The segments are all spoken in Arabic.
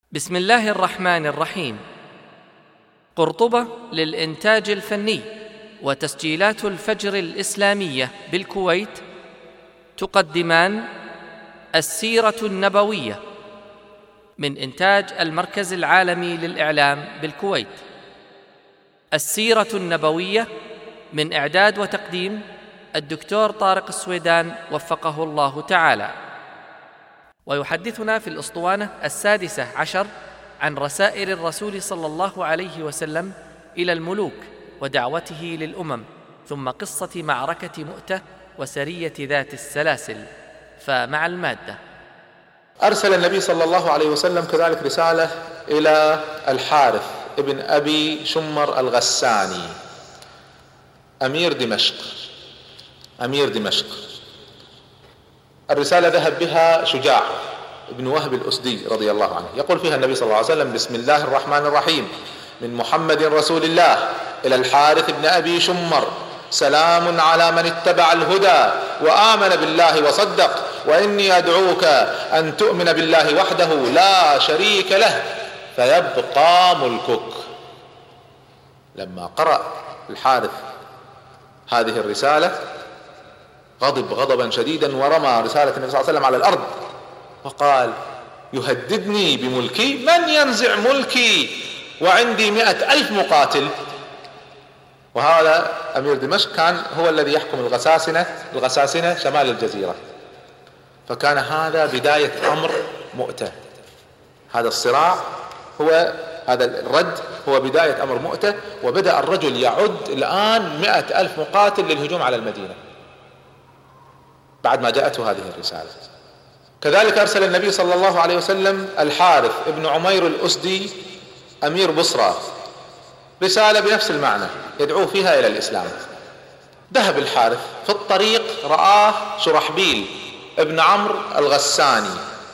بسم الله الرحمن الرحيم. قرطبة للإنتاج الفني وتسجيلات الفجر الإسلامية بالكويت تقدمان السيرة النبوية من إنتاج المركز العالمي للإعلام بالكويت. السيرة النبوية من إعداد وتقديم الدكتور طارق السويدان وفقه الله تعالى. ويحدثنا في الأسطوانة 16 عن رسائل الرسول صلى الله عليه وسلم إلى الملوك ودعوته للأمم، ثم قصة معركة مؤتة وسرية ذات السلاسل. فمع المادة. أرسل النبي صلى الله عليه وسلم كذلك رسالة إلى الحارث ابن أبي شمر الغساني أمير دمشق. الرسالة ذهب بها شجاع ابن وهب الأسدي رضي الله عنه، يقول فيها النبي صلى الله عليه وسلم: بسم الله الرحمن الرحيم، من محمد رسول الله إلى الحارث ابن أبي شمر، سلام على من اتبع الهدى وآمن بالله وصدق، وإني أدعوك أن تؤمن بالله وحده لا شريك له فيبقى ملكك. لما قرأ الحارث هذه الرسالة غضب غضبا شديدا ورمى رسالة النبي صلى الله عليه وسلم على الأرض وقال: يهددني بملكي؟ من ينزع ملكي وعندي 100,000 مقاتل؟ وهذا أمير دمشق كان هو الذي يحكم الغساسنة شمال الجزيرة، فكان هذا بداية أمر مؤتة. هذا الصراع هذا الرد هو بداية أمر مؤتة، وبدأ الرجل يعد الآن 100,000 مقاتل للهجوم على المدينة بعد ما جاءته هذه الرسالة. كذلك أرسل النبي صلى الله عليه وسلم الحارث ابن عمير الأسدي أمير بصرى رسالة بنفس المعنى يدعو فيها إلى الإسلام. ذهب الحارث في الطريق رآه شرحبيل ابن عمرو الغساني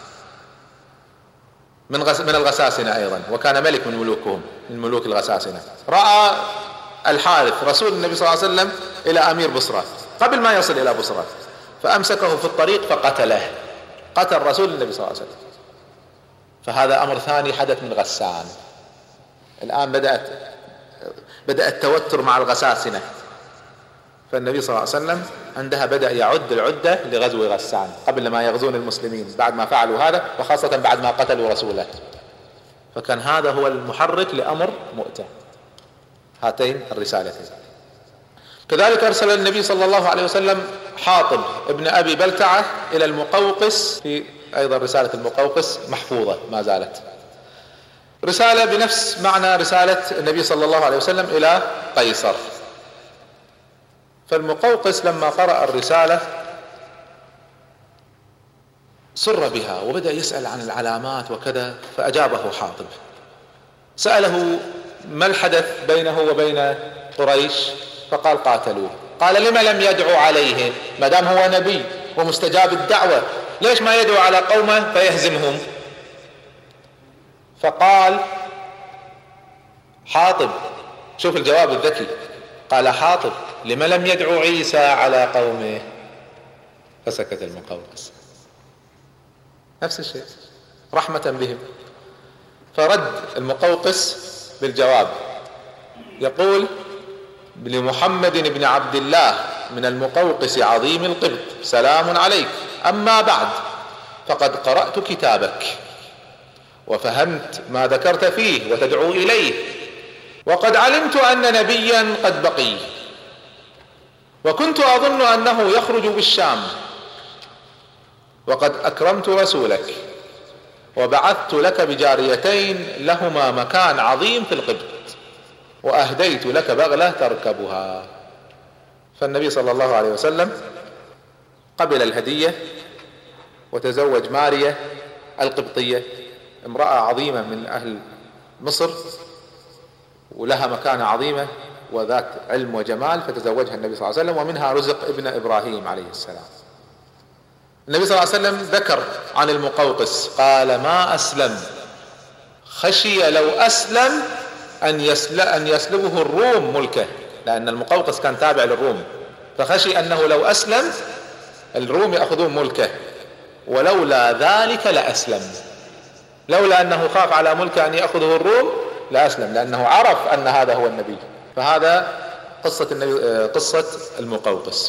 من الغساسنة أيضا، وكان ملك من ملوك الغساسنة. رأى الحارث رسول النبي صلى الله عليه وسلم إلى أمير بصرى قبل ما يصل إلى بصرى، فأمسكه في الطريق فقتله، قتل رسول النبي صلى الله عليه وسلم. فهذا أمر ثاني حدث من غسان. الآن بدأ التوتر مع الغساسنة، فالنبي صلى الله عليه وسلم عندها بدأ يعد العدة لغزو غسان قبل ما يغزون المسلمين، بعد ما فعلوا هذا وخاصة بعد ما قتلوا رسوله. فكان هذا هو المحرك لأمر مؤتة، هاتين الرسالتين. كذلك أرسل النبي صلى الله عليه وسلم حاطب ابن أبي بلتعة إلى المقوقس، في أيضا رسالة المقوقس محفوظة ما زالت، رسالة بنفس معنى رسالة النبي صلى الله عليه وسلم إلى قيصر. فالمقوقس لما قرأ الرسالة سر بها وبدأ يسأل عن العلامات وكذا، فأجابه حاطب، سأله ما الحدث بينه وبين قريش؟ فقال: قاتلوه. قال: لما لم يدعو عليهم؟ ما دام هو نبي ومستجاب الدعوة ليش ما يدعو على قومه فيهزمهم؟ فقال حاطب، شوف الجواب الذكي، قال حاطب: لما لم يدعو عيسى على قومه؟ فسكت المقوقس. نفس الشيء رحمة بهم. فرد المقوقس بالجواب يقول: لمحمد بن عبد الله من المقوقس عظيم القبط، سلام عليك، أما بعد فقد قرأت كتابك وفهمت ما ذكرت فيه وتدعو إليه، وقد علمت أن نبيا قد بقي، وكنت أظن أنه يخرج بالشام، وقد أكرمت رسولك وبعثت لك بجاريتين لهما مكان عظيم في القبط، وأهديت لك بغلة تركبها. فالنبي صلى الله عليه وسلم قبل الهدية وتزوج ماريا القبطية، امرأة عظيمة من أهل مصر ولها مكانة عظيمة وذات علم وجمال، فتزوجها النبي صلى الله عليه وسلم، ومنها رزق ابن إبراهيم عليه السلام. النبي صلى الله عليه وسلم ذكر عن المقوقس قال: ما أسلم، خشي لو أسلم أن يسلبه الروم ملكه، لأن المقوقس كان تابع للروم، فخشي أنه لو أسلم الروم يأخذون ملكه، ولولا ذلك لأسلم. لولا أنه خاف على ملكه أن يأخذه الروم لأسلم، لأنه عرف أن هذا هو النبي. فهذا قصة المقوقس.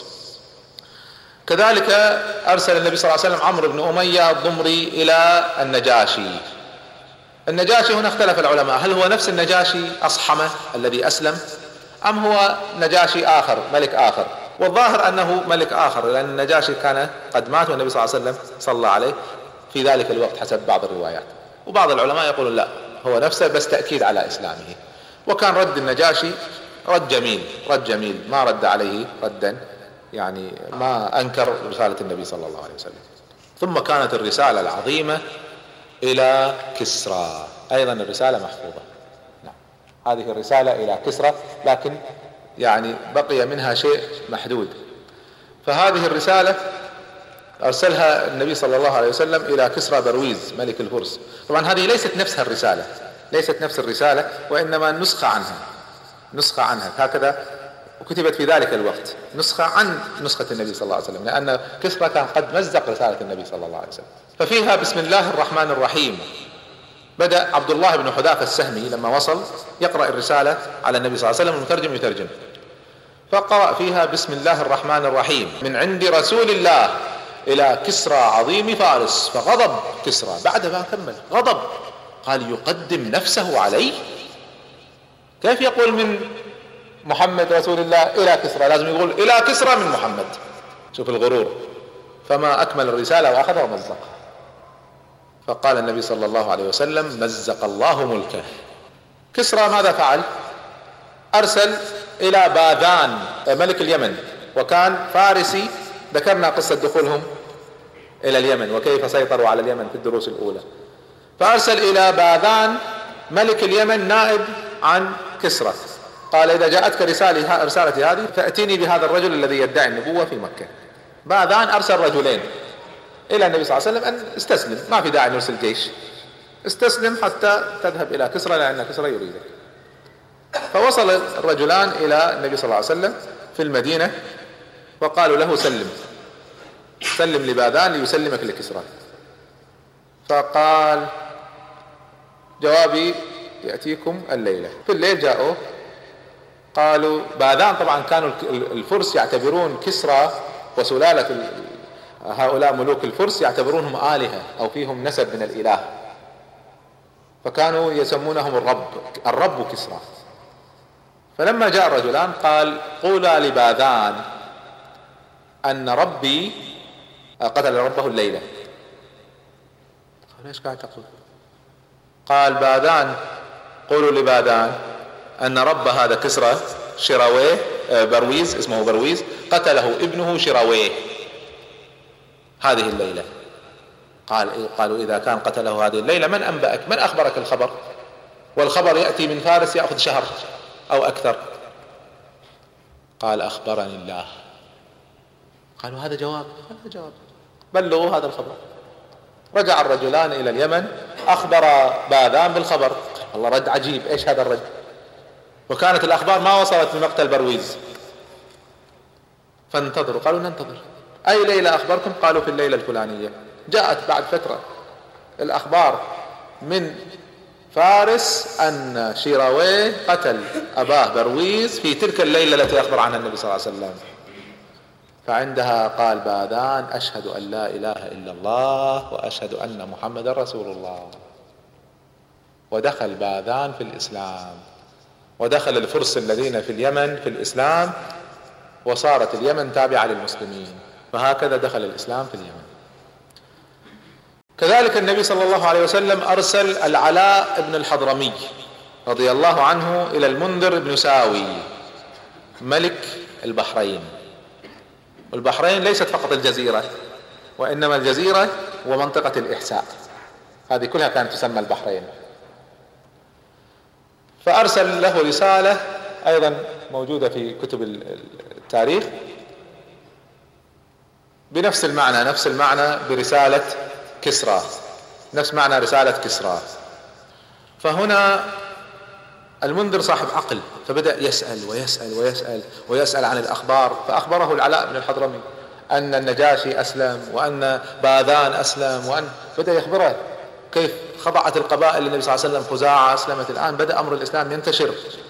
كذلك أرسل النبي صلى الله عليه وسلم عمرو بن أمية الضمري إلى النجاشي. النجاشي هنا اختلف العلماء، هل هو نفس النجاشي أصحمة الذي أسلم، أم هو نجاشي آخر، ملك آخر؟ والظاهر أنه ملك آخر، لأن النجاشي كان قد مات والنبي صلى الله عليه وسلم صلى عليه في ذلك الوقت حسب بعض الروايات. وبعض العلماء يقولون لا، هو نفسه بس تأكيد على إسلامه. وكان رد النجاشي رد جميل، ما رد عليه ردا يعني ما أنكر رسالة النبي صلى الله عليه وسلم. ثم كانت الرسالة العظيمة إلى كسرى، أيضا الرسالة محفوظة. نعم، هذه الرسالة إلى كسرى، لكن يعني بقي منها شيء محدود. فهذه الرسالة أرسلها النبي صلى الله عليه وسلم إلى كسرى برويز ملك الفرس. طبعا هذه ليست نفسها الرسالة، ليست نفس الرسالة، وإنما نسخة عنها هكذا، وكتبت في ذلك الوقت نسخة عن نسخة النبي صلى الله عليه وسلم، لأن كسرى كان قد مزق رسالة النبي صلى الله عليه وسلم. ففيها بسم الله الرحمن الرحيم. بدأ عبد الله بن حذافة السهمي لما وصل يقرأ الرسالة على النبي صلى الله عليه وسلم، المترجم يترجم، فقرأ فيها بسم الله الرحمن الرحيم من عند رسول الله إلى كسرى عظيم فارس. فغضب كسرى بعد ما كمل، غضب، قال يقدم نفسه عليه؟ كيف يقول من محمد رسول الله إلى كسرى؟ لازم يقول إلى كسرى من محمد. شوف الغرور. فما أكمل الرسالة وأخذها ومزقها. فقال النبي صلى الله عليه وسلم مزق الله ملكه. كسرى ماذا فعل؟ أرسل إلى باذان ملك اليمن، وكان فارسي، ذكرنا قصة دخولهم إلى اليمن وكيف سيطروا على اليمن في الدروس الأولى. فأرسل إلى باذان ملك اليمن نائب عن كسرى، قال إذا جاءتك رسالتي هذه فأتيني بهذا الرجل الذي يدعي النبوة في مكة. باذان أرسل رجلين إلى النبي صلى الله عليه وسلم أن استسلم، ما في داعي نرسل جيش، استسلم حتى تذهب إلى كسرى لأن كسرى يريدك. فوصل الرجلان إلى النبي صلى الله عليه وسلم في المدينة، وقالوا له سلم لباذان ليسلمك لكسرى. فقال جوابي يأتيكم الليلة. في الليل جاءوا، قالوا باذان طبعا كانوا الفرس يعتبرون كسرى وسلالة هؤلاء ملوك الفرس يعتبرونهم آلهة أو فيهم نسب من الإله، فكانوا يسمونهم الرب كسرى. فلما جاء الرجلان قال قولا لباذان أن ربي قتل ربه الليلة. قال ايش قاعد تقول؟ قال باذان قولوا لباذان أن رب هذا كسرى شراويه برويز، اسمه برويز، قتله ابنه شراويه هذه الليلة. قالوا إذا كان قتله هذه الليلة من أنبأك، من أخبرك الخبر؟ والخبر يأتي من فارس يأخذ شهر أو أكثر. قال أخبرني الله. قالوا هذا جواب، بلغوا هذا الخبر. رجع الرجلان إلى اليمن، أخبر باذان بالخبر. الله رد عجيب، إيش هذا الرد؟ وكانت الأخبار ما وصلت من مقتل برويز. فانتظروا، قالوا ننتظر. أي ليلة أخبركم؟ قالوا في الليلة الفلانية. جاءت بعد فترة الأخبار من فارس أن شيراويه قتل أباه برويز في تلك الليلة التي أخبر عنها النبي صلى الله عليه وسلم. فعندها قال باذان أشهد أن لا إله إلا الله وأشهد أن محمد رسول الله. ودخل باذان في الإسلام، ودخل الفرس الذين في اليمن في الإسلام، وصارت اليمن تابعة للمسلمين. فهكذا دخل الإسلام في اليمن. كذلك النبي صلى الله عليه وسلم أرسل العلاء بن الحضرمي رضي الله عنه إلى المنذر بن ساوي ملك البحرين. والبحرين ليست فقط الجزيرة، وإنما الجزيرة ومنطقة الإحساء، هذه كلها كانت تسمى البحرين. فأرسل له رسالة أيضا موجودة في كتب التاريخ بنفس المعنى برسالة كسرى، نفس معنى رسالة كسرى. فهنا المنذر صاحب عقل، فبدأ يسأل عن الأخبار. فأخبره العلاء بن الحضرمي أن النجاشي أسلم، وأن باذان أسلم، بدأ يخبره كيف خضعت القبائل للنبي صلى الله عليه وسلم، خزاعة أسلمت، الآن بدأ أمر الإسلام ينتشر.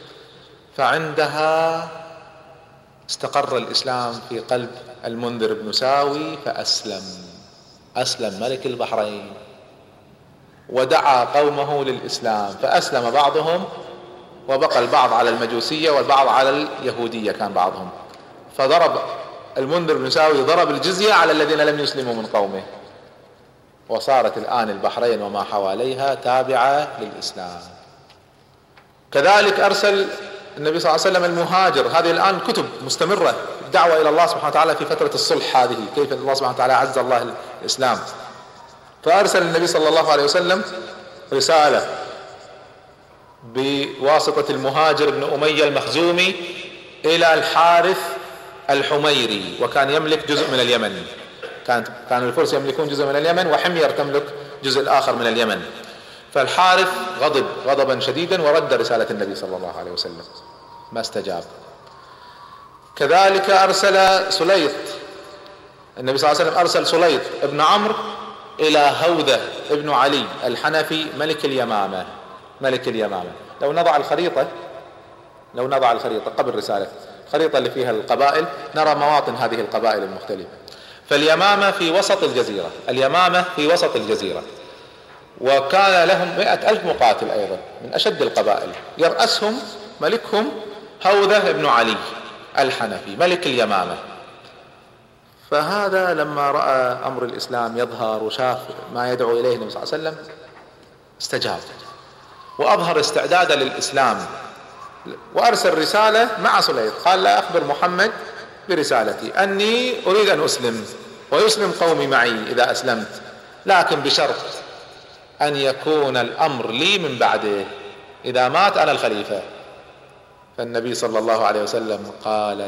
فعندها استقر الإسلام في قلب المنذر بن ساوي أسلم ملك البحرين ودعا قومه للإسلام، فأسلم بعضهم وبقى البعض على المجوسية والبعض على اليهودية كان بعضهم. فضرب المنذر بن ساوي ضرب الجزية على الذين لم يسلموا من قومه، وصارت الآن البحرين وما حواليها تابعة للإسلام. كذلك أرسل النبي صلى الله عليه وسلم المهاجر، هذه الآن كتب مستمرة الدعوة إلى الله سبحانه وتعالى في فترة الصلح، هذه كيف الله سبحانه وتعالى عز الله الإسلام. فأرسل النبي صلى الله عليه وسلم رسالة بواسطة المهاجر بن أمية المخزومي إلى الحارث الحميري، وكان يملك جزء من اليمن، كان الفرس يملكون جزء من اليمن وحمير تملك جزء الآخر من اليمن. فالحارث غضب غضبا شديدا ورد رسالة النبي صلى الله عليه وسلم، ما استجاب. كذلك أرسل سليط، النبي صلى الله عليه وسلم أرسل سليط ابن عمرو إلى هوذة ابن علي الحنفي ملك اليمامة. لو نضع الخريطة قبل الرسالة، الخريطة اللي فيها القبائل، نرى مواطن هذه القبائل المختلفة. فاليمامة في وسط الجزيرة، وكان لهم 100,000 مقاتل أيضا من أشد القبائل، يرأسهم ملكهم هوذة ابن علي الحنفي ملك اليمامة. فهذا لما رأى أمر الإسلام يظهر وشاف ما يدعو إليه النبي صلى الله عليه وسلم استجاب وأظهر استعدادا للإسلام، وأرسل رسالة مع سليط، قال لا أخبر محمد برسالتي أني أريد أن أسلم ويسلم قومي معي إذا أسلمت، لكن بشرط أن يكون الأمر لي من بعده، إذا مات أنا الخليفة. فالنبي صلى الله عليه وسلم قال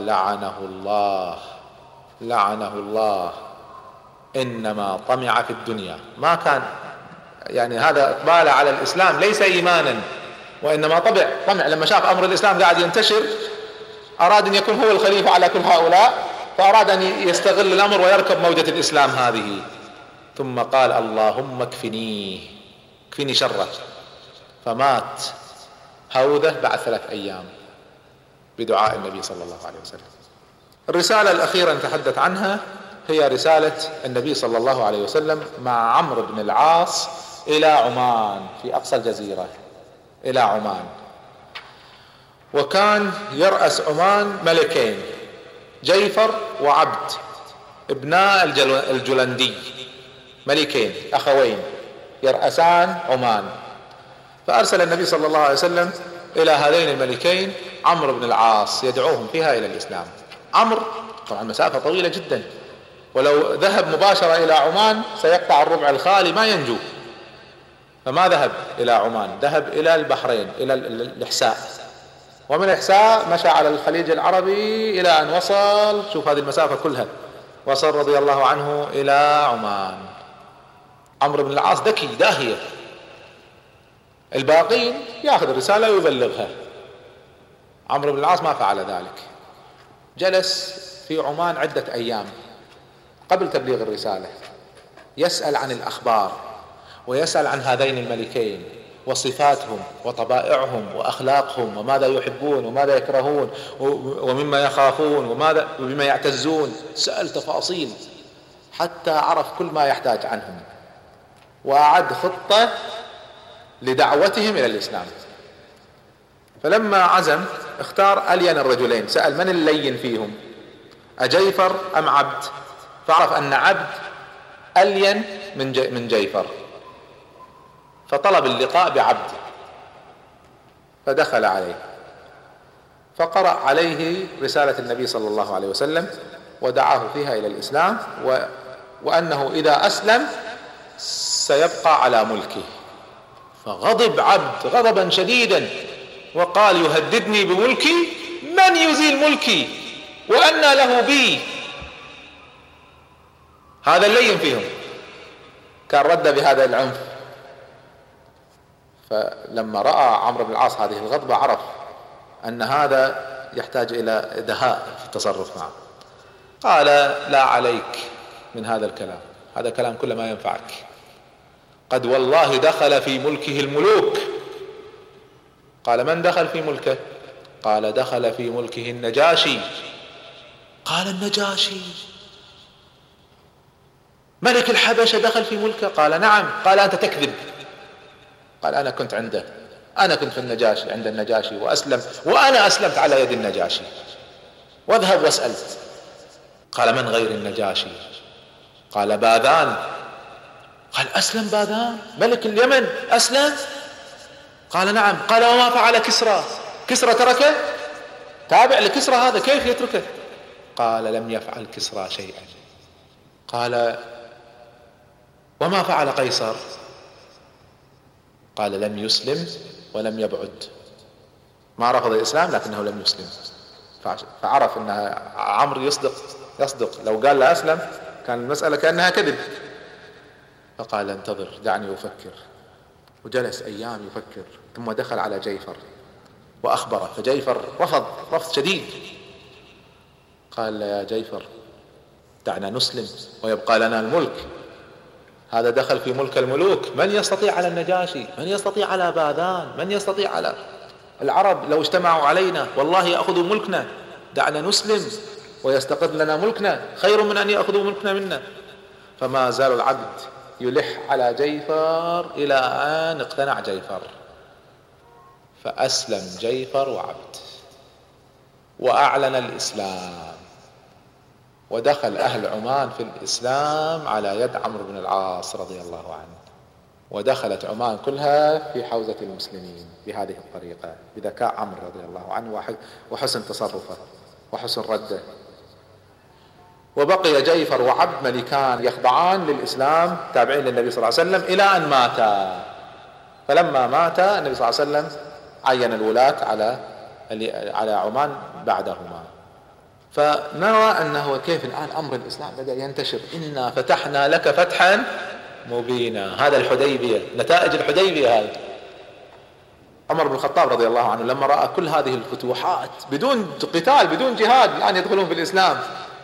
لعنه الله إنما طمع في الدنيا، ما كان يعني هذا إقبال على الإسلام ليس إيمانا، وإنما طمع لما شاف أمر الإسلام قاعد ينتشر أراد أن يكون هو الخليفة على كل هؤلاء، فأراد أن يستغل الأمر ويركب موجة الإسلام هذه. ثم قال اللهم اكفني شره، فمات هوذة بعد 3 أيام بدعاء النبي صلى الله عليه وسلم. الرسالة الأخيرة نتحدث عنها هي رسالة النبي صلى الله عليه وسلم مع عمرو بن العاص إلى عمان في أقصى الجزيرة، إلى عمان. وكان يرأس عمان ملكين، جيفر وعبد ابناء الجلندي، ملكين أخوين يرأسان عمان. فأرسل النبي صلى الله عليه وسلم إلى هذين الملكين عمرو بن العاص يدعوهم فيها إلى الإسلام. عمرو طبعا مسافة طويلة جدا، ولو ذهب مباشرة إلى عمان سيقطع الربع الخالي ما ينجو، فما ذهب إلى عمان، ذهب إلى البحرين إلى الإحساء، ومن الإحساء مشى على الخليج العربي إلى أن وصل، شوف هذه المسافة كلها، وصل رضي الله عنه إلى عمان. عمرو بن العاص ذكي داهية، الباقين يأخذ الرسالة ويبلغها، عمرو بن العاص ما فعل ذلك، جلس في عمان عدة أيام قبل تبليغ الرسالة يسأل عن الأخبار ويسأل عن هذين الملكين وصفاتهم وطبائعهم وأخلاقهم وماذا يحبون وماذا يكرهون ومما يخافون وبما يعتزون، سأل تفاصيل حتى عرف كل ما يحتاج عنهم، وأعد خطة لدعوتهم إلى الإسلام. فلما عزم اختار ألين الرجلين، سأل من اللين فيهم، أجيفر أم عبد؟ فعرف أن عبد ألين من جيفر، فطلب اللقاء بعبد، فدخل عليه فقرأ عليه رسالة النبي صلى الله عليه وسلم ودعاه فيها إلى الإسلام، وأنه إذا أسلم سيبقى على ملكه. فغضب عبد غضبا شديدا وقال يهددني بملكي، من يزيل ملكي وأنى له بي؟ هذا اللين فيهم كان رد بهذا العنف. فلما رأى عمرو بن العاص هذه الغضبة عرف أن هذا يحتاج إلى دهاء في التصرف معه، قال لا عليك من هذا الكلام، هذا كلام كله ما ينفعك، قد والله دخل في ملكه الملوك. قال: من دخل في ملكه؟ قال: دخل في ملكه النجاشي. قال: النجاشي ملك الحبشة دخل في ملكه؟ قال: نعم. قال: أنت تكذب. قال: أنا كنت عنده، أنا كنت في النجاشي، عند النجاشي، وأسلم، وأنا أسلمت على يد النجاشي، واذهب واسأل. قال: من غير النجاشي؟ قال: باذان. قال: أسلم باذان ملك اليمن أسلم؟ قال: نعم. قال: وما فعل كسرى؟ كسرى تركه؟ تابع لكسرى هذا، كيف يتركه؟ قال: لم يفعل كسرى شيئا. قال: وما فعل قيصر؟ قال: لم يسلم ولم يبعد، ما رفض الإسلام لكنه لم يسلم. فعرف أن عمرو يصدق، لو قال له أسلم كان المسألة كأنها كذب. فقال: انتظر دعني أفكر. وجلس أيام يفكر، ثم دخل على جيفر وأخبره، فجيفر رفض شديد. قال: يا جيفر دعنا نسلم ويبقى لنا الملك، هذا دخل في ملك الملوك، من يستطيع على النجاشي؟ من يستطيع على باذان؟ من يستطيع على العرب؟ لو اجتمعوا علينا والله يأخذوا ملكنا، دعنا نسلم ويستقر لنا ملكنا، خير من أن يأخذوا ملكنا منا. فما زال العبد يلح على جيفر إلى أن اقتنع جيفر، فأسلم جيفر وعبد وأعلن الإسلام، ودخل أهل عمان في الإسلام على يد عمرو بن العاص رضي الله عنه، ودخلت عمان كلها في حوزة المسلمين بهذه الطريقة، بذكاء عمرو رضي الله عنه وحسن تصرفه وحسن رده. وبقي جيفر وعبد ملكان يخضعان للإسلام تابعين للنبي صلى الله عليه وسلم إلى أن ماتا. فلما مات النبي صلى الله عليه وسلم عين الولاة على عمان بعدهما. فنرى أنه كيف الآن أمر الإسلام بدأ ينتشر. إنا فتحنا لك فتحا مبينا، هذا الحديبية، نتائج الحديبية هذه. عمر بن الخطاب رضي الله عنه لما رأى كل هذه الفتوحات بدون قتال بدون جهاد الآن يدخلون في الإسلام،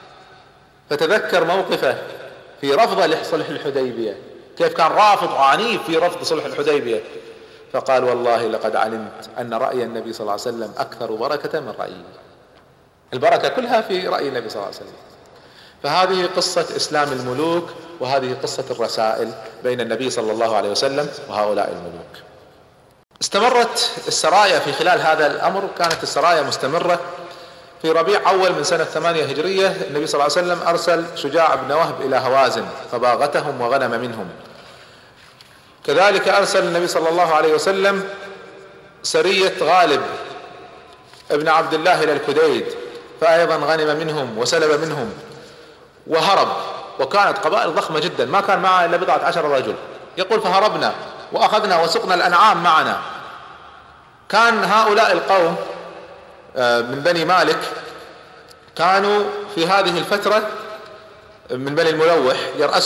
فتذكر موقفه في رفض لصلح الحديبية، كيف كان رافض وعنيف في رفض صلح الحديبية، فقال: والله لقد علمت أن رأي النبي صلى الله عليه وسلم أكثر بركة من رأيي. البركة كلها في رأي النبي صلى الله عليه وسلم. فهذه قصة إسلام الملوك، وهذه قصة الرسائل بين النبي صلى الله عليه وسلم وهؤلاء الملوك. استمرت السرايا في خلال هذا الأمر، كانت السرايا مستمرة. في ربيع أول من سنة 8 هجرية النبي صلى الله عليه وسلم أرسل شجاع بن وهب إلى هوازن فباغتهم وغنم منهم. كذلك أرسل النبي صلى الله عليه وسلم سرية غالب ابن عبد الله إلى الكديد، فأيضا غنم منهم وسلب منهم وهرب، وكانت قبائل ضخمة جدا ما كان معها إلا 14 رجل. يقول: فهربنا وأخذنا وسقنا الأنعام معنا. كان هؤلاء القوم من بني مالك كانوا في هذه الفترة من بني الملوح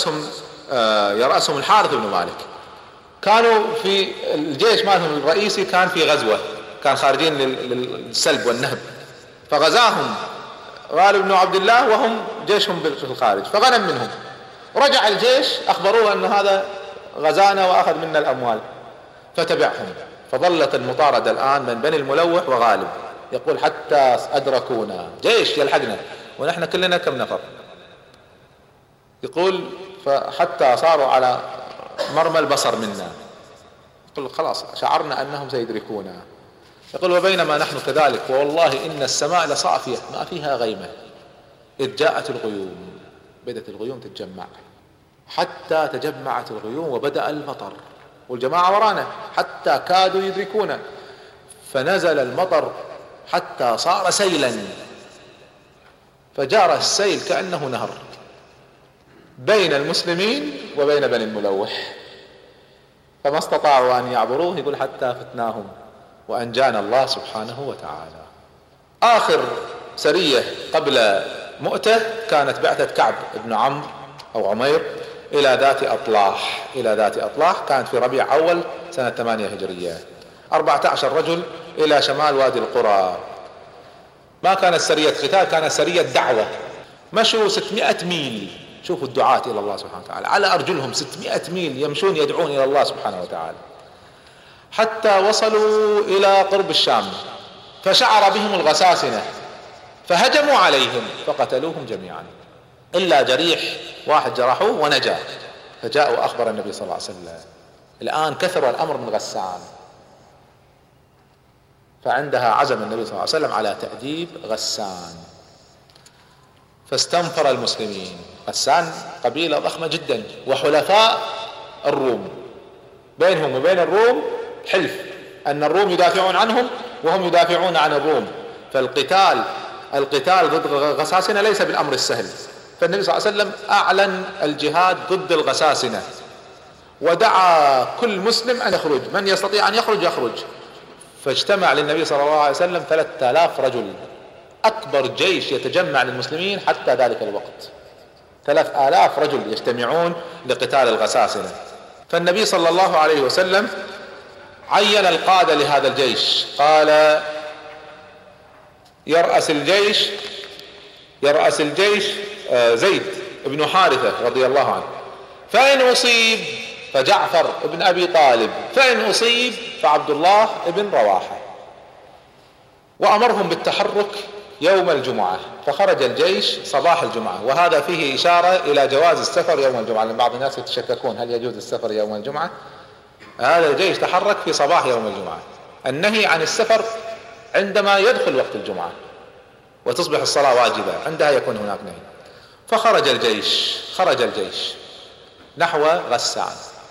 يرأسهم الحارث بن مالك، كانوا في الجيش مالهم الرئيسي، كان في غزوة، كان خارجين للسلب والنهب، فغزاهم غالب بن عبد الله وهم جيشهم في الخارج، فغنم منهم. رجع الجيش أخبروه أن هذا غزانا وأخذ منا الأموال، فتبعهم. فظلت المطاردة الآن من بني الملوح وغالب، يقول: حتى أدركونا، جيش يلحقنا ونحن كلنا كم نفر. يقول: فحتى صاروا على مرمى البصر منا. يقول: خلاص شعرنا أنهم سيدركونا. يقول: وبينما نحن كذلك والله إن السماء لصافية ما فيها غيمة، إذ جاءت الغيوم، بدأت الغيوم تتجمع، حتى تجمعت الغيوم وبدأ المطر، والجماعة ورانا حتى كادوا يدركونا، فنزل المطر حتى صار سيلا، فجار السيل كأنه نهر بين المسلمين وبين بني الملوح، فما استطاعوا أن يعبروه. يقول: حتى فتناهم وأنجانا الله سبحانه وتعالى. آخر سرية قبل مؤتة كانت بعثة كعب بن عمرو أو عمير إلى ذات أطلاح، كانت في ربيع أول سنة 8 هجرية. 14 رجل إلى شمال وادي القرى. ما كانت سرية قتال، كانت سرية دعوة. مشوا 600 ميل شوفوا الدعاة إلى الله سبحانه وتعالى على أرجلهم 600 ميل يمشون يدعون إلى الله سبحانه وتعالى، حتى وصلوا إلى قرب الشام، فشعر بهم الغساسنة فهجموا عليهم فقتلوهم جميعا إلا جريح واحد جرحوه ونجا، فجاءوا أخبر النبي صلى الله عليه وسلم. الآن كثر الأمر من غسان، فعندها عزم النبي صلى الله عليه وسلم على تأديب غسان، فاستنفر المسلمين. غسان قبيلة ضخمة جدا وحلفاء الروم، بينهم وبين الروم حلف أن الروم يدافعون عنهم وهم يدافعون عن الروم، فالقتال ضد الغساسنة ليس بالأمر السهل. فالنبي صلى الله عليه وسلم أعلن الجهاد ضد الغساسنة، ودعا كل مسلم أن يخرج، من يستطيع أن يخرج. فاجتمع للنبي صلى الله عليه وسلم 3000 رجل، أكبر جيش يتجمع للمسلمين حتى ذلك الوقت، 3000 رجل يجتمعون لقتال الغساسنة. فالنبي صلى الله عليه وسلم عين القادة لهذا الجيش، قال يرأس الجيش زيد بن حارثة رضي الله عنه، فإن أصيب فجعفر بن أبي طالب، فإن أصيب فعبد الله بن رواحة. وأمرهم بالتحرك يوم الجمعة، فخرج الجيش صباح الجمعة، وهذا فيه إشارة إلى جواز السفر يوم الجمعة، لأن بعض الناس يتشككون هل يجوز السفر يوم الجمعة. هذا الجيش تحرك في صباح يوم الجمعة. النهي عن السفر عندما يدخل وقت الجمعة وتصبح الصلاة واجبة، عندها يكون هناك نهي. فخرج الجيش نحو غسان.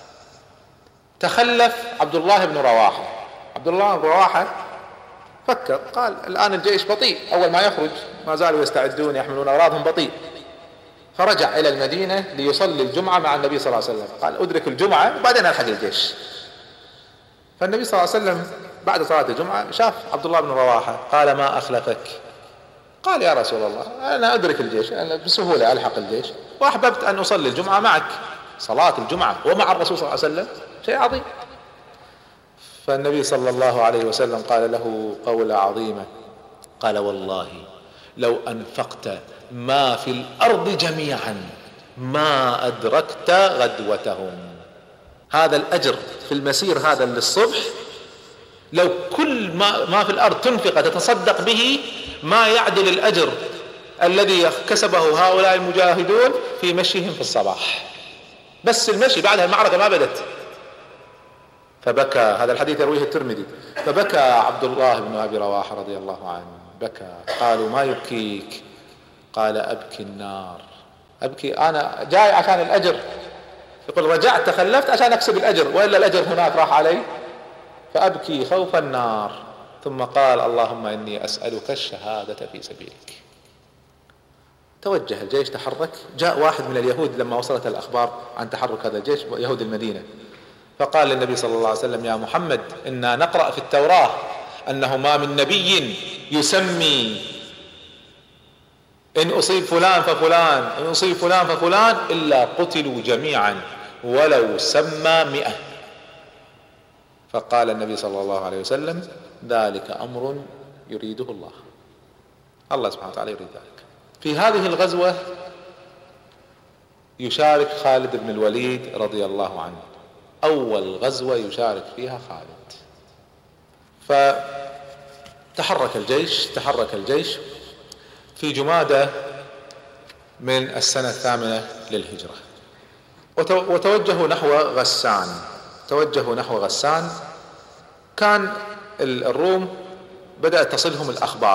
تخلف عبد الله بن رواحة فكر، قال الآن الجيش بطيء، أول ما يخرج ما زالوا يستعدون يحملون أغراضهم بطيء، فرجع إلى المدينة ليصلي الجمعة مع النبي صلى الله عليه وسلم، قال أدرك الجمعة وبعدين ألحق الجيش. فالنبي صلى الله عليه وسلم بعد صلاة الجمعة شاف عبد الله بن رواحة، قال ما أخلفك؟ قال يا رسول الله أنا أدرك الجيش، أنا بسهولة ألحق الجيش، وأحببت أن أصلي الجمعة معك، صلاة الجمعة ومع الرسول صلى الله عليه وسلم شيء عظيم. فالنبي صلى الله عليه وسلم قال له قولة عظيمة، قال والله لو أنفقت ما في الأرض جميعا ما أدركت غدوتهم. هذا الأجر في المسير هذا للصبح، لو كل ما في الأرض تنفق تتصدق به ما يعدل الأجر الذي كسبه هؤلاء المجاهدون في مشيهم في الصباح، بس المشي، بعدها المعركة ما بدت. فبكى، هذا الحديث يرويه الترمذي، فبكى عبد الله بن أبي رواحة رضي الله عنه، بكى. قالوا ما يبكيك؟ قال أبكي النار، أبكي أنا جاي عشان الأجر، يقول رجعت تخلفت عشان أكسب الأجر، وإلا الأجر هناك راح علي، فأبكي خوف النار. ثم قال اللهم إني أسألك الشهادة في سبيلك. توجه الجيش، تحرك. جاء واحد من اليهود لما وصلت الأخبار عن تحرك هذا الجيش، يهود المدينة، فقال للنبي صلى الله عليه وسلم يا محمد إنا نقرأ في التوراة أنه ما من نبي يسمي إن أصيب فلان ففلان، إن أصيب فلان ففلان، إلا قتلوا جميعا ولو سمى 100. فقال النبي صلى الله عليه وسلم ذلك أمر يريده الله سبحانه وتعالى يريد ذلك. في هذه الغزوة يشارك خالد بن الوليد رضي الله عنه، أول غزوة يشارك فيها خالد. فتحرك الجيش في جمادى من السنة 8 للهجرة، وتوجهوا نحو غسان. كان الروم بدأت تصلهم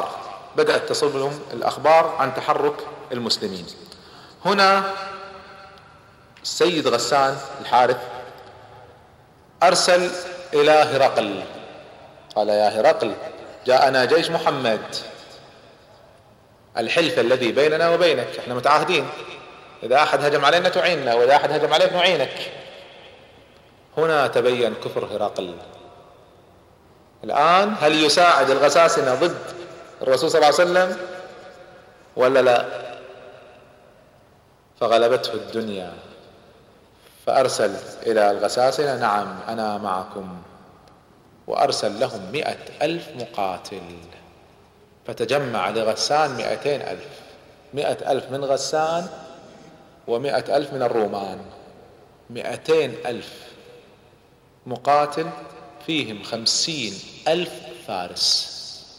الأخبار عن تحرك المسلمين. هنا السيد غسان الحارث أرسل إلى هرقل، قال يا هرقل جاءنا جيش محمد، الحلف الذي بيننا وبينك، احنا متعاهدين، إذا أحد هجم علينا تعيننا، وإذا أحد هجم عليك نعينك. هنا تبين كفر هرقل. الآن هل يساعد الغساسنة ضد الرسول صلى الله عليه وسلم ولا لا؟ فغلبته الدنيا، فأرسل إلى الغساسنة نعم أنا معكم، وأرسل لهم 100,000 مقاتل، فتجمع لغسان 200,000 100,000 من غسان و100,000 من الرومان، 200,000 مقاتل فيهم 50,000 فارس،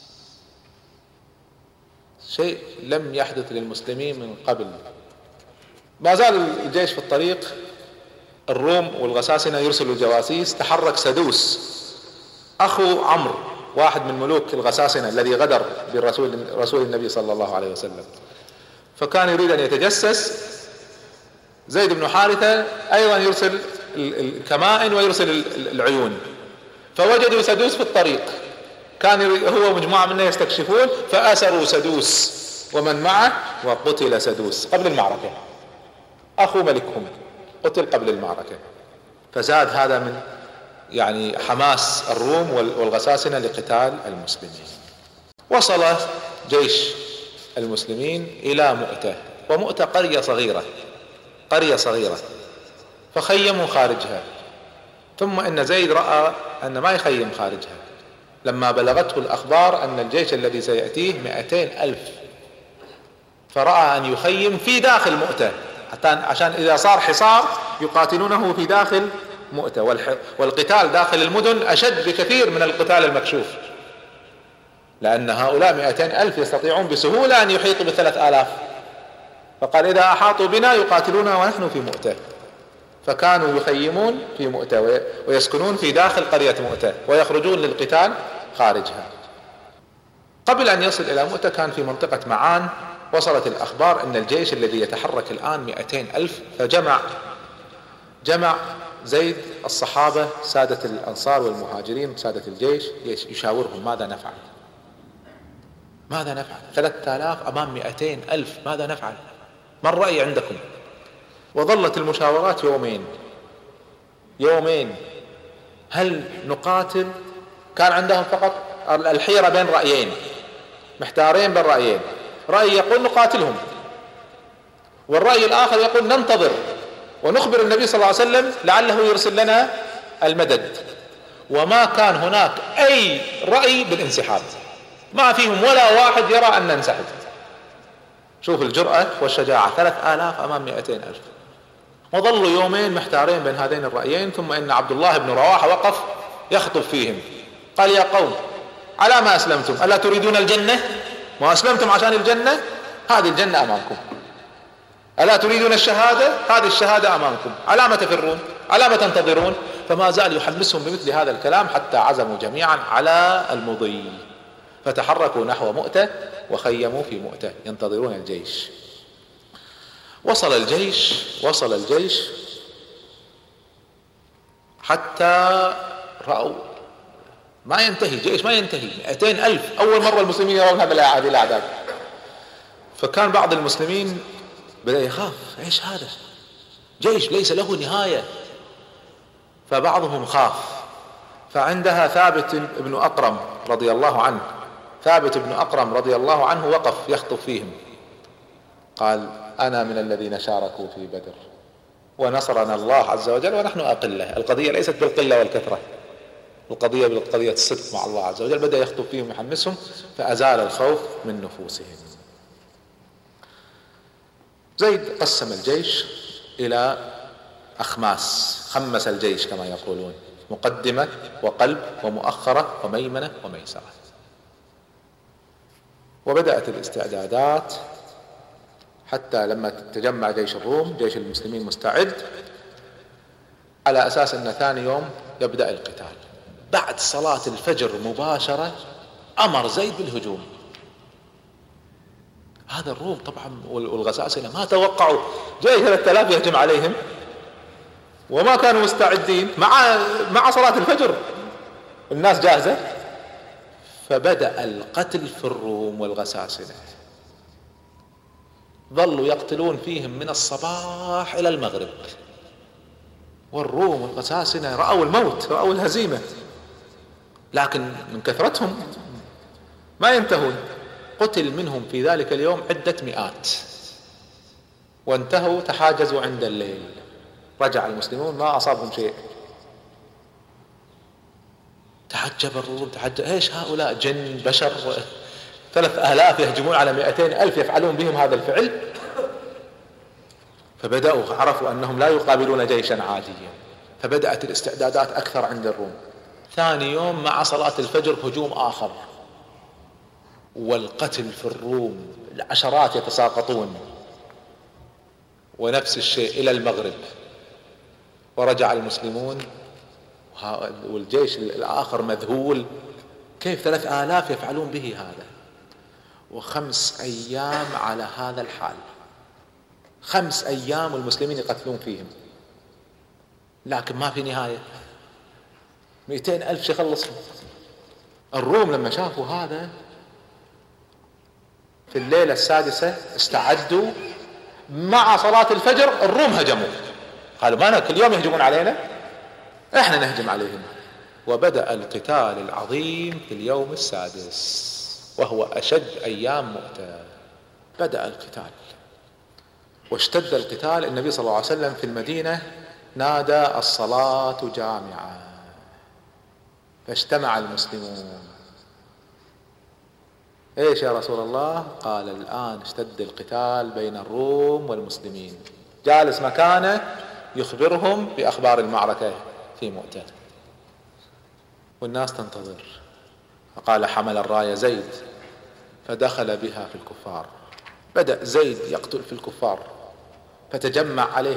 شيء لم يحدث للمسلمين من قبل. ما زال الجيش في الطريق، الروم والغساسنة يرسلوا جواسيس. تحرك سدوس أخو عمرو، واحد من ملوك الغساسنة الذي غدر برسول النبي صلى الله عليه وسلم، فكان يريد أن يتجسس. زيد بن حارثة أيضا يرسل الكمائن ويرسل العيون، فوجدوا سدوس في الطريق، كان هو مجموعة منه يستكشفون، فأسروا سدوس ومن معه وقتل سدوس قبل المعركة، أخو ملكهم قتل قبل المعركة. فزاد هذا من يعني حماس الروم والغساسنة لقتال المسلمين. وصل جيش المسلمين إلى مؤتة، ومؤتة قرية صغيرة، فخيموا خارجها. ثم إن زيد رأى أن ما يخيم خارجها، لما بلغته الأخبار أن الجيش الذي سيأتيه 200,000، فرأى أن يخيم في داخل مؤتة حتى عشان إذا صار حصار يقاتلونه في داخل مؤتة، والقتال داخل المدن أشد بكثير من القتال المكشوف، لأن هؤلاء 200,000 يستطيعون بسهولة أن يحيطوا ب3,000، فقال إذا أحاطوا بنا يقاتلونا ونحن في مؤتة. فكانوا يخيمون في مؤتة ويسكنون في داخل قرية مؤتة ويخرجون للقتال خارجها. قبل أن يصل إلى مؤتة كان في منطقة معان. وصلت الأخبار أن الجيش الذي يتحرك الآن 200,000، فجمع زيد الصحابة سادة الأنصار والمهاجرين سادة الجيش يشاورهم ماذا نفعل. 3,000 أمام 200,000، ماذا نفعل؟ ما الرأي عندكم؟ وظلت المشاورات يومين. هل نقاتل؟ كان عندهم فقط الحيرة بين رأيين، محتارين بين رأيين، رأي يقول نقاتلهم، والرأي الآخر يقول ننتظر ونخبر النبي صلى الله عليه وسلم لعله يرسل لنا المدد. وما كان هناك أي رأي بالانسحاب، ما فيهم ولا واحد يرى أن ننسحب. شوف الجرأة والشجاعة، 3,000 أمام 200,000. وظلوا يومين محتارين بين هذين الرأيين. ثم إن عبد الله بن رواحة وقف يخطب فيهم، قال يا قوم على ما أسلمتم؟ ألا تريدون الجنة؟ ما أسلمتم عشان الجنة؟ هذه الجنة أمامكم. ألا تريدون الشهادة؟ هذه الشهادة أمامكم. على ما تفرون؟ على ما تنتظرون؟ فما زال يحمسهم بمثل هذا الكلام حتى عزموا جميعا على المضي، فتحركوا نحو مؤتة وخيموا في مؤتة ينتظرون الجيش. وصل الجيش حتى رأوا ما ينتهي الجيش، ما ينتهي، 200,000. أول مرة المسلمين يرون هذه الأعداد. فكان بعض المسلمين بدأ يخاف، ايش هذا؟ جيش ليس له نهاية. فبعضهم خاف. فعندها ثابت بن أقرم رضي الله عنه وقف يخطب فيهم، قال أنا من الذين شاركوا في بدر ونصرنا الله عز وجل ونحن أقلة. القضية ليست بالقلة والكثرة، القضية بالقضية الصدق مع الله عز وجل. بدأ يخطب فيهم يحمسهم، فأزال الخوف من نفوسهم. زيد قسم الجيش إلى أخماس، خمس الجيش كما يقولون، مقدمة وقلب ومؤخرة وميمنة وميسرة. وبدأت الاستعدادات حتى لما تجمع جيش الروم، جيش المسلمين مستعد على أساس أن ثاني يوم يبدأ القتال. بعد صلاة الفجر مباشرة أمر زيد بالهجوم. هذا الروم طبعا والغساسنة ما توقعوا جيش 3,000 يهجم عليهم، وما كانوا مستعدين مع صلاة الفجر، الناس جاهزة. فبدأ القتل في الروم والغساسنة، ظلوا يقتلون فيهم من الصباح إلى المغرب. والروم والغساسنة رأوا الموت، رأوا الهزيمة، لكن من كثرتهم ما ينتهون. قتل منهم في ذلك اليوم عدة مئات، وانتهوا تحاجزوا عند الليل. رجع المسلمون ما أصابهم شيء. تعجب الروم، ايش هؤلاء جن بشر 3,000 يهجمون على 200,000 يفعلون بهم هذا الفعل. فبدأوا عرفوا أنهم لا يقابلون جيشا عاديا، فبدأت الاستعدادات أكثر عند الروم. ثاني يوم مع صلاة الفجر هجوم آخر، والقتل في الروم، العشرات يتساقطون، ونفس الشيء إلى المغرب. ورجع المسلمون والجيش الآخر مذهول، كيف 3000 يفعلون به هذا؟ و5 أيام على هذا الحال، 5 أيام والمسلمين يقتلون فيهم، لكن ما في نهاية. 200,000 يخلصهم. الروم لما شافوا هذا في الليلة السادسة استعدوا، مع صلاة الفجر الروم هجموا، قالوا ما كل يوم يهجمون علينا، احنا نهجم عليهم. وبدأ القتال العظيم في اليوم السادس، وهو أشد أيام مؤتة. بدأ القتال واشتد القتال. النبي صلى الله عليه وسلم في المدينة نادى الصلاة جامعة، فاجتمع المسلمون. ايش يا رسول الله؟ قال الآن اشتد القتال بين الروم والمسلمين. جالس مكانه يخبرهم بأخبار المعركة في مؤتة، والناس تنتظر. فقال حمل الراية زيد فدخل بها في الكفار. بدأ زيد يقتل في الكفار، فتجمع عليه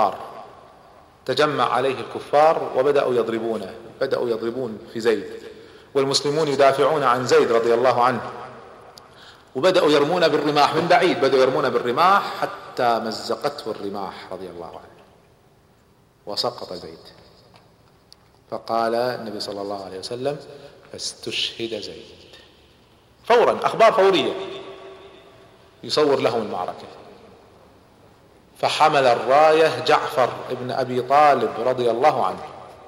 الكفار وبدأوا يضربونه، بدأوا يضربون في زيد، والمسلمون يدافعون عن زيد رضي الله عنه، وبدأوا يرمون بالرماح من بعيد، بدأوا يرمون بالرماح حتى مزقته الرماح رضي الله عنه وسقط زيد. فقال النبي صلى الله عليه وسلم فاستشهد زيد فورا، أخبار فورية يصور لهم المعركة. فحمل الراية جعفر ابن أبي طالب رضي الله عنه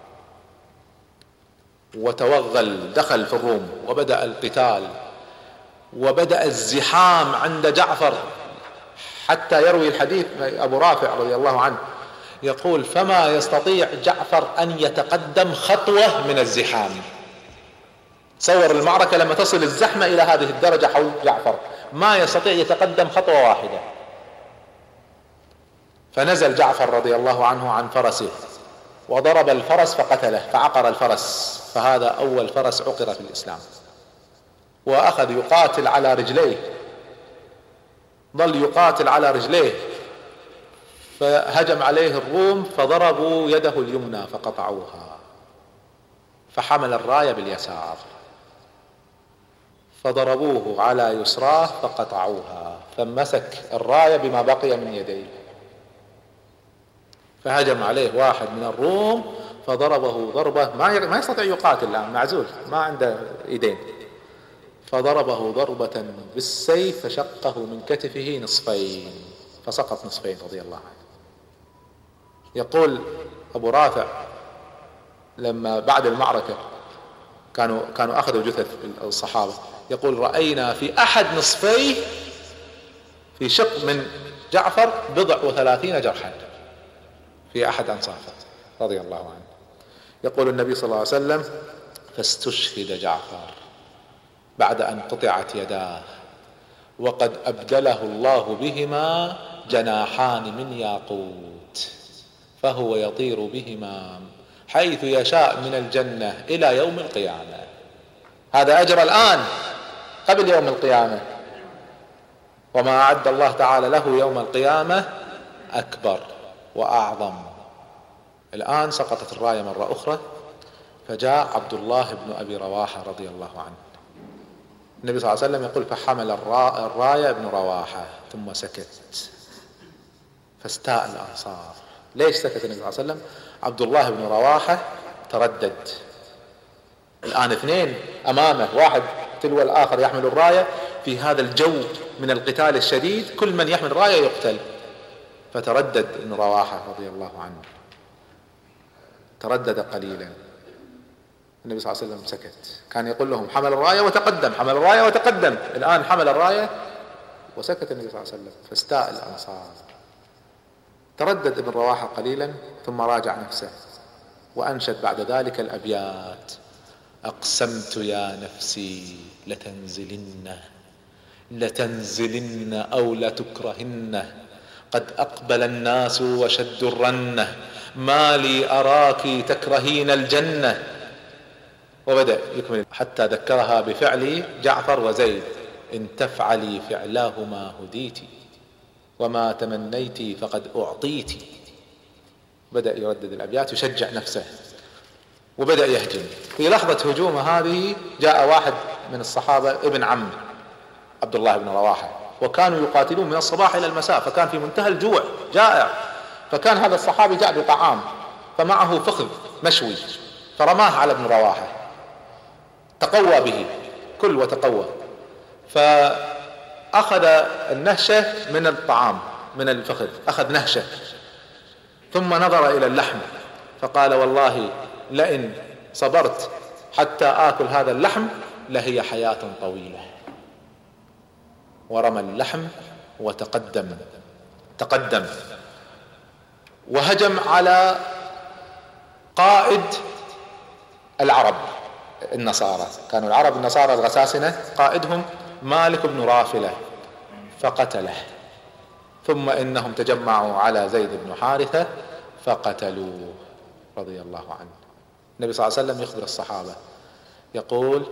وتوغل، دخل في الروم، وبدأ القتال، وبدأ الزحام عند جعفر، حتى يروي الحديث أبو رافع رضي الله عنه يقول فما يستطيع جعفر أن يتقدم خطوة من الزحام. تصور المعركة لما تصل الزحمة إلى هذه الدرجة حول جعفر، ما يستطيع يتقدم خطوة واحدة. فنزل جعفر رضي الله عنه عن فرسه وضرب الفرس فقتله، فعقر الفرس، فهذا أول فرس عقر في الإسلام. وأخذ يقاتل على رجليه، ظل يقاتل على رجليه، فهجم عليه الروم فضربوا يده اليمنى فقطعوها، فحمل الراية باليسار، فضربوه على يسراه فقطعوها، فمسك الراية بما بقي من يديه. فهجم عليه واحد من الروم فضربه ضربة، ما يستطيع يقاتل الآن، معزول، ما عنده ايدين، فضربه ضربة بالسيف فشقه من كتفه نصفين، فسقط نصفين رضي الله عنه. يقول أبو رافع لما بعد المعركة كانوا أخذوا جثث الصحابة، يقول رأينا في أحد نصفيه في شق من جعفر 30 جرحا في أحد أنصافه رضي الله عنه. يقول النبي صلى الله عليه وسلم فاستشهد جعفر بعد أن قطعت يداه، وقد أبدله الله بهما جناحان من ياقوت، فهو يطير بهما حيث يشاء من الجنة إلى يوم القيامة. هذا أجر الآن قبل يوم القيامة، وما أعد الله تعالى له يوم القيامة أكبر وأعظم. الآن سقطت الراية مرة أخرى، فجاء عبد الله بن أبي رواحة رضي الله عنه. النبي صلى الله عليه وسلم يقول فحمل الراية ابن رواحة ثم سكت، فاستاء الأنصار. ليش سكت النبي صلى الله عليه وسلم؟ عبد الله بن رواحة تردد. الآن 2 أمامه، واحد تلو الآخر يحمل الراية في هذا الجو من القتال الشديد، كل من يحمل راية يقتل. فتردد ابن رواحة رضي الله عنه، تردد قليلا. النبي صلى الله عليه وسلم سكت، كان يقول لهم حمل الراية وتقدم، حمل الراية وتقدم، الآن حمل الراية وسكت النبي صلى الله عليه وسلم، فاستاء الأنصار. تردد ابن رواحة قليلا ثم راجع نفسه وأنشد بعد ذلك الأبيات: أقسمت يا نفسي لتنزلن أو لتكرهن، قد أقبل الناس وشدوا الرنة، ما لي أراك تكرهين الجنة. وبدأ يكمل حتى ذكرها بفعل جعفر وزيد: إن تفعلي فعلاهما هديتي، وما تمنيتي فقد أعطيتي. بدأ يردد الأبيات يشجع نفسه، وبدأ يهجم. في لحظة هجومه هذه جاء واحد من الصحابة ابن عم عبد الله بن رواحة، وكانوا يقاتلون من الصباح إلى المساء، فكان في منتهى الجوع جائع. فكان هذا الصحابي جاء بطعام، فمعه فخذ مشوي، فرماه على ابن رواحة، تقوى به، كل وتقوى. فأخذ النهشة من الطعام، من الفخذ أخذ نهشة، ثم نظر إلى اللحم فقال: والله لئن صبرت حتى آكل هذا اللحم لهي حياة طويلة. ورمى اللحم وتقدم وهجم على قائد العرب النصارى. كانوا العرب النصارى الغساسنة، قائدهم مالك بن رافلة، فقتله. ثم إنهم تجمعوا على زيد بن حارثة فقتلوه رضي الله عنه. النبي صلى الله عليه وسلم يخبر الصحابة يقول: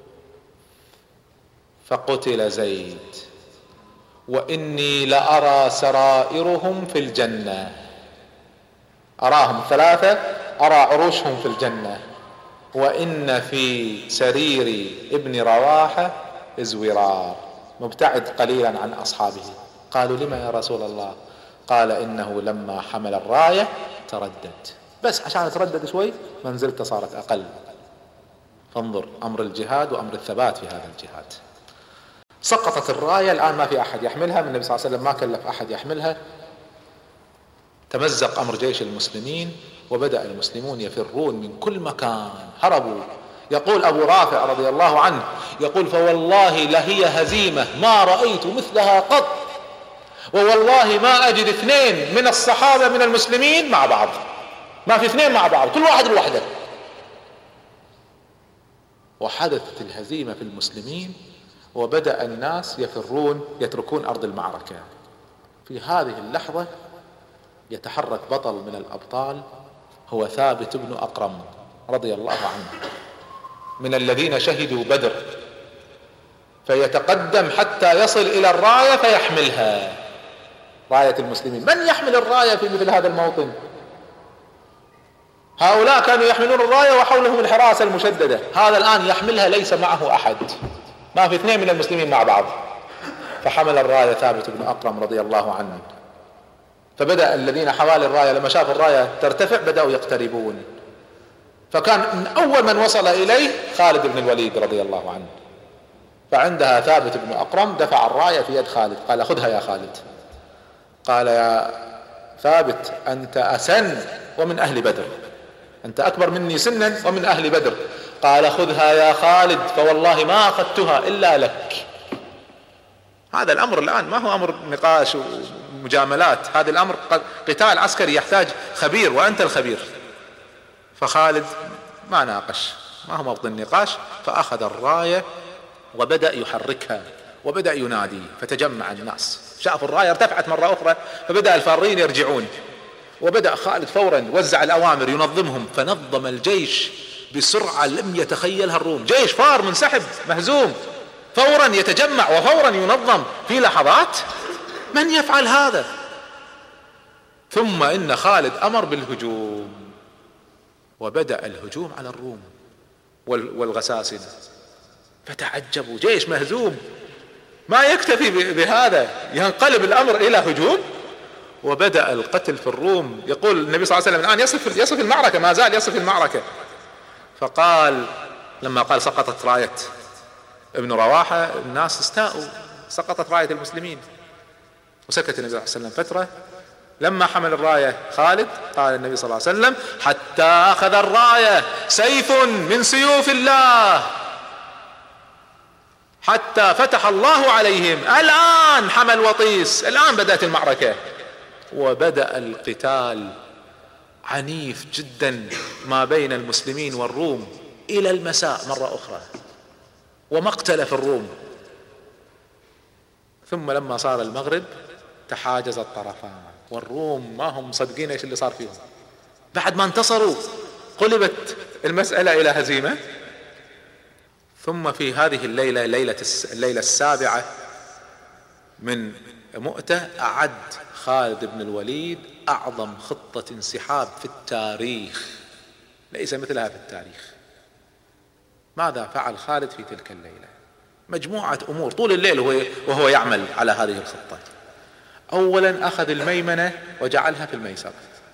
فقتل زيد وإني لأرى سرائرهم في الجنة. أراهم ثلاثة، أرى عروشهم في الجنة. وإن في سرير ابن رواحة ازورار، مبتعد قليلا عن أصحابه. قالوا: لما يا رسول الله؟ قال: إنه لما حمل الراية تردد، بس عشان تردد شوي منزلته صارت أقل. فانظر أمر الجهاد وأمر الثبات في هذا الجهاد. سقطت الراية، الآن ما في أحد يحملها، من النبي صلى الله عليه وسلم ما كلف أحد يحملها. تمزق أمر جيش المسلمين، وبدأ المسلمون يفرون من كل مكان، هربوا. يقول أبو رافع رضي الله عنه، يقول: فوالله لهي هزيمة ما رأيت مثلها قط، ووالله ما أجد اثنين من الصحابة من المسلمين مع بعض، ما في اثنين مع بعض، كل واحد لوحده. وحدثت الهزيمة في المسلمين، وبدأ الناس يفرون يتركون أرض المعركة. في هذه اللحظة يتحرك بطل من الأبطال، هو ثابت بن أقرم رضي الله عنه، من الذين شهدوا بدر، فيتقدم حتى يصل إلى الراية فيحملها، راية المسلمين. من يحمل الراية في مثل هذا الموطن؟ هؤلاء كانوا يحملون الراية وحولهم الحراسة المشددة، هذا الآن يحملها ليس معه أحد، ما في اثنين من المسلمين مع بعض. فحمل الراية ثابت بن أقرم رضي الله عنه. فبدأ الذين حوالي الراية لما شافوا الراية ترتفع بدأوا يقتربون، فكان من أول من وصل إليه خالد بن الوليد رضي الله عنه. فعندها ثابت بن أقرم دفع الراية في يد خالد، قال: خذها يا خالد. قال: يا ثابت أنت أسن ومن أهل بدر، أنت أكبر مني سنا ومن أهل بدر. قال: خذها يا خالد فوالله ما أخذتها إلا لك. هذا الأمر الآن ما هو أمر نقاش ومجاملات، هذا الأمر قتال عسكري يحتاج خبير، وأنت الخبير. فخالد ما ناقش، ما هو موطن النقاش، فأخذ الراية وبدأ يحركها وبدأ ينادي، فتجمع الناس، شافوا الراية ارتفعت مرة أخرى، فبدأ الفارين يرجعون، وبدأ خالد فورا وزع الأوامر ينظمهم، فنظم الجيش بسرعة لم يتخيلها الروم. جيش فار منسحب مهزوم فورا يتجمع وفورا ينظم في لحظات. من يفعل هذا؟ ثم إن خالد أمر بالهجوم، وبدأ الهجوم على الروم والغساسنة، فتعجبوا، جيش مهزوم ما يكتفي بهذا، ينقلب الأمر إلى هجوم، وبدأ القتل في الروم. يقول النبي صلى الله عليه وسلم الآن يصف المعركة، ما زال يصف المعركة. فقال لما قال سقطت راية ابن رواحة الناس استاءوا، سقطت راية المسلمين، وسكت النبي صلى الله عليه وسلم فترة. لما حمل الراية خالد قال النبي صلى الله عليه وسلم: حتى أخذ الراية سيف من سيوف الله، حتى فتح الله عليهم. الآن حمل وطيس، الآن بدأت المعركة، وبدأ القتال عنيف جدا ما بين المسلمين والروم إلى المساء مرة أخرى، ومقتل في الروم. ثم لما صار المغرب تحاجز الطرفان، والروم ما هم مصدقين ايش اللي صار فيهم. بعد ما انتصروا قلبت المسألة الى هزيمة. ثم في هذه الليلة، الليلة السابعة من مؤتة، أعد خالد بن الوليد أعظم خطة انسحاب في التاريخ، ليس مثلها في التاريخ. ماذا فعل خالد في تلك الليلة؟ مجموعة أمور طول الليل وهو يعمل على هذه الخطة. أولا أخذ الميمنة وجعلها في الميسرة،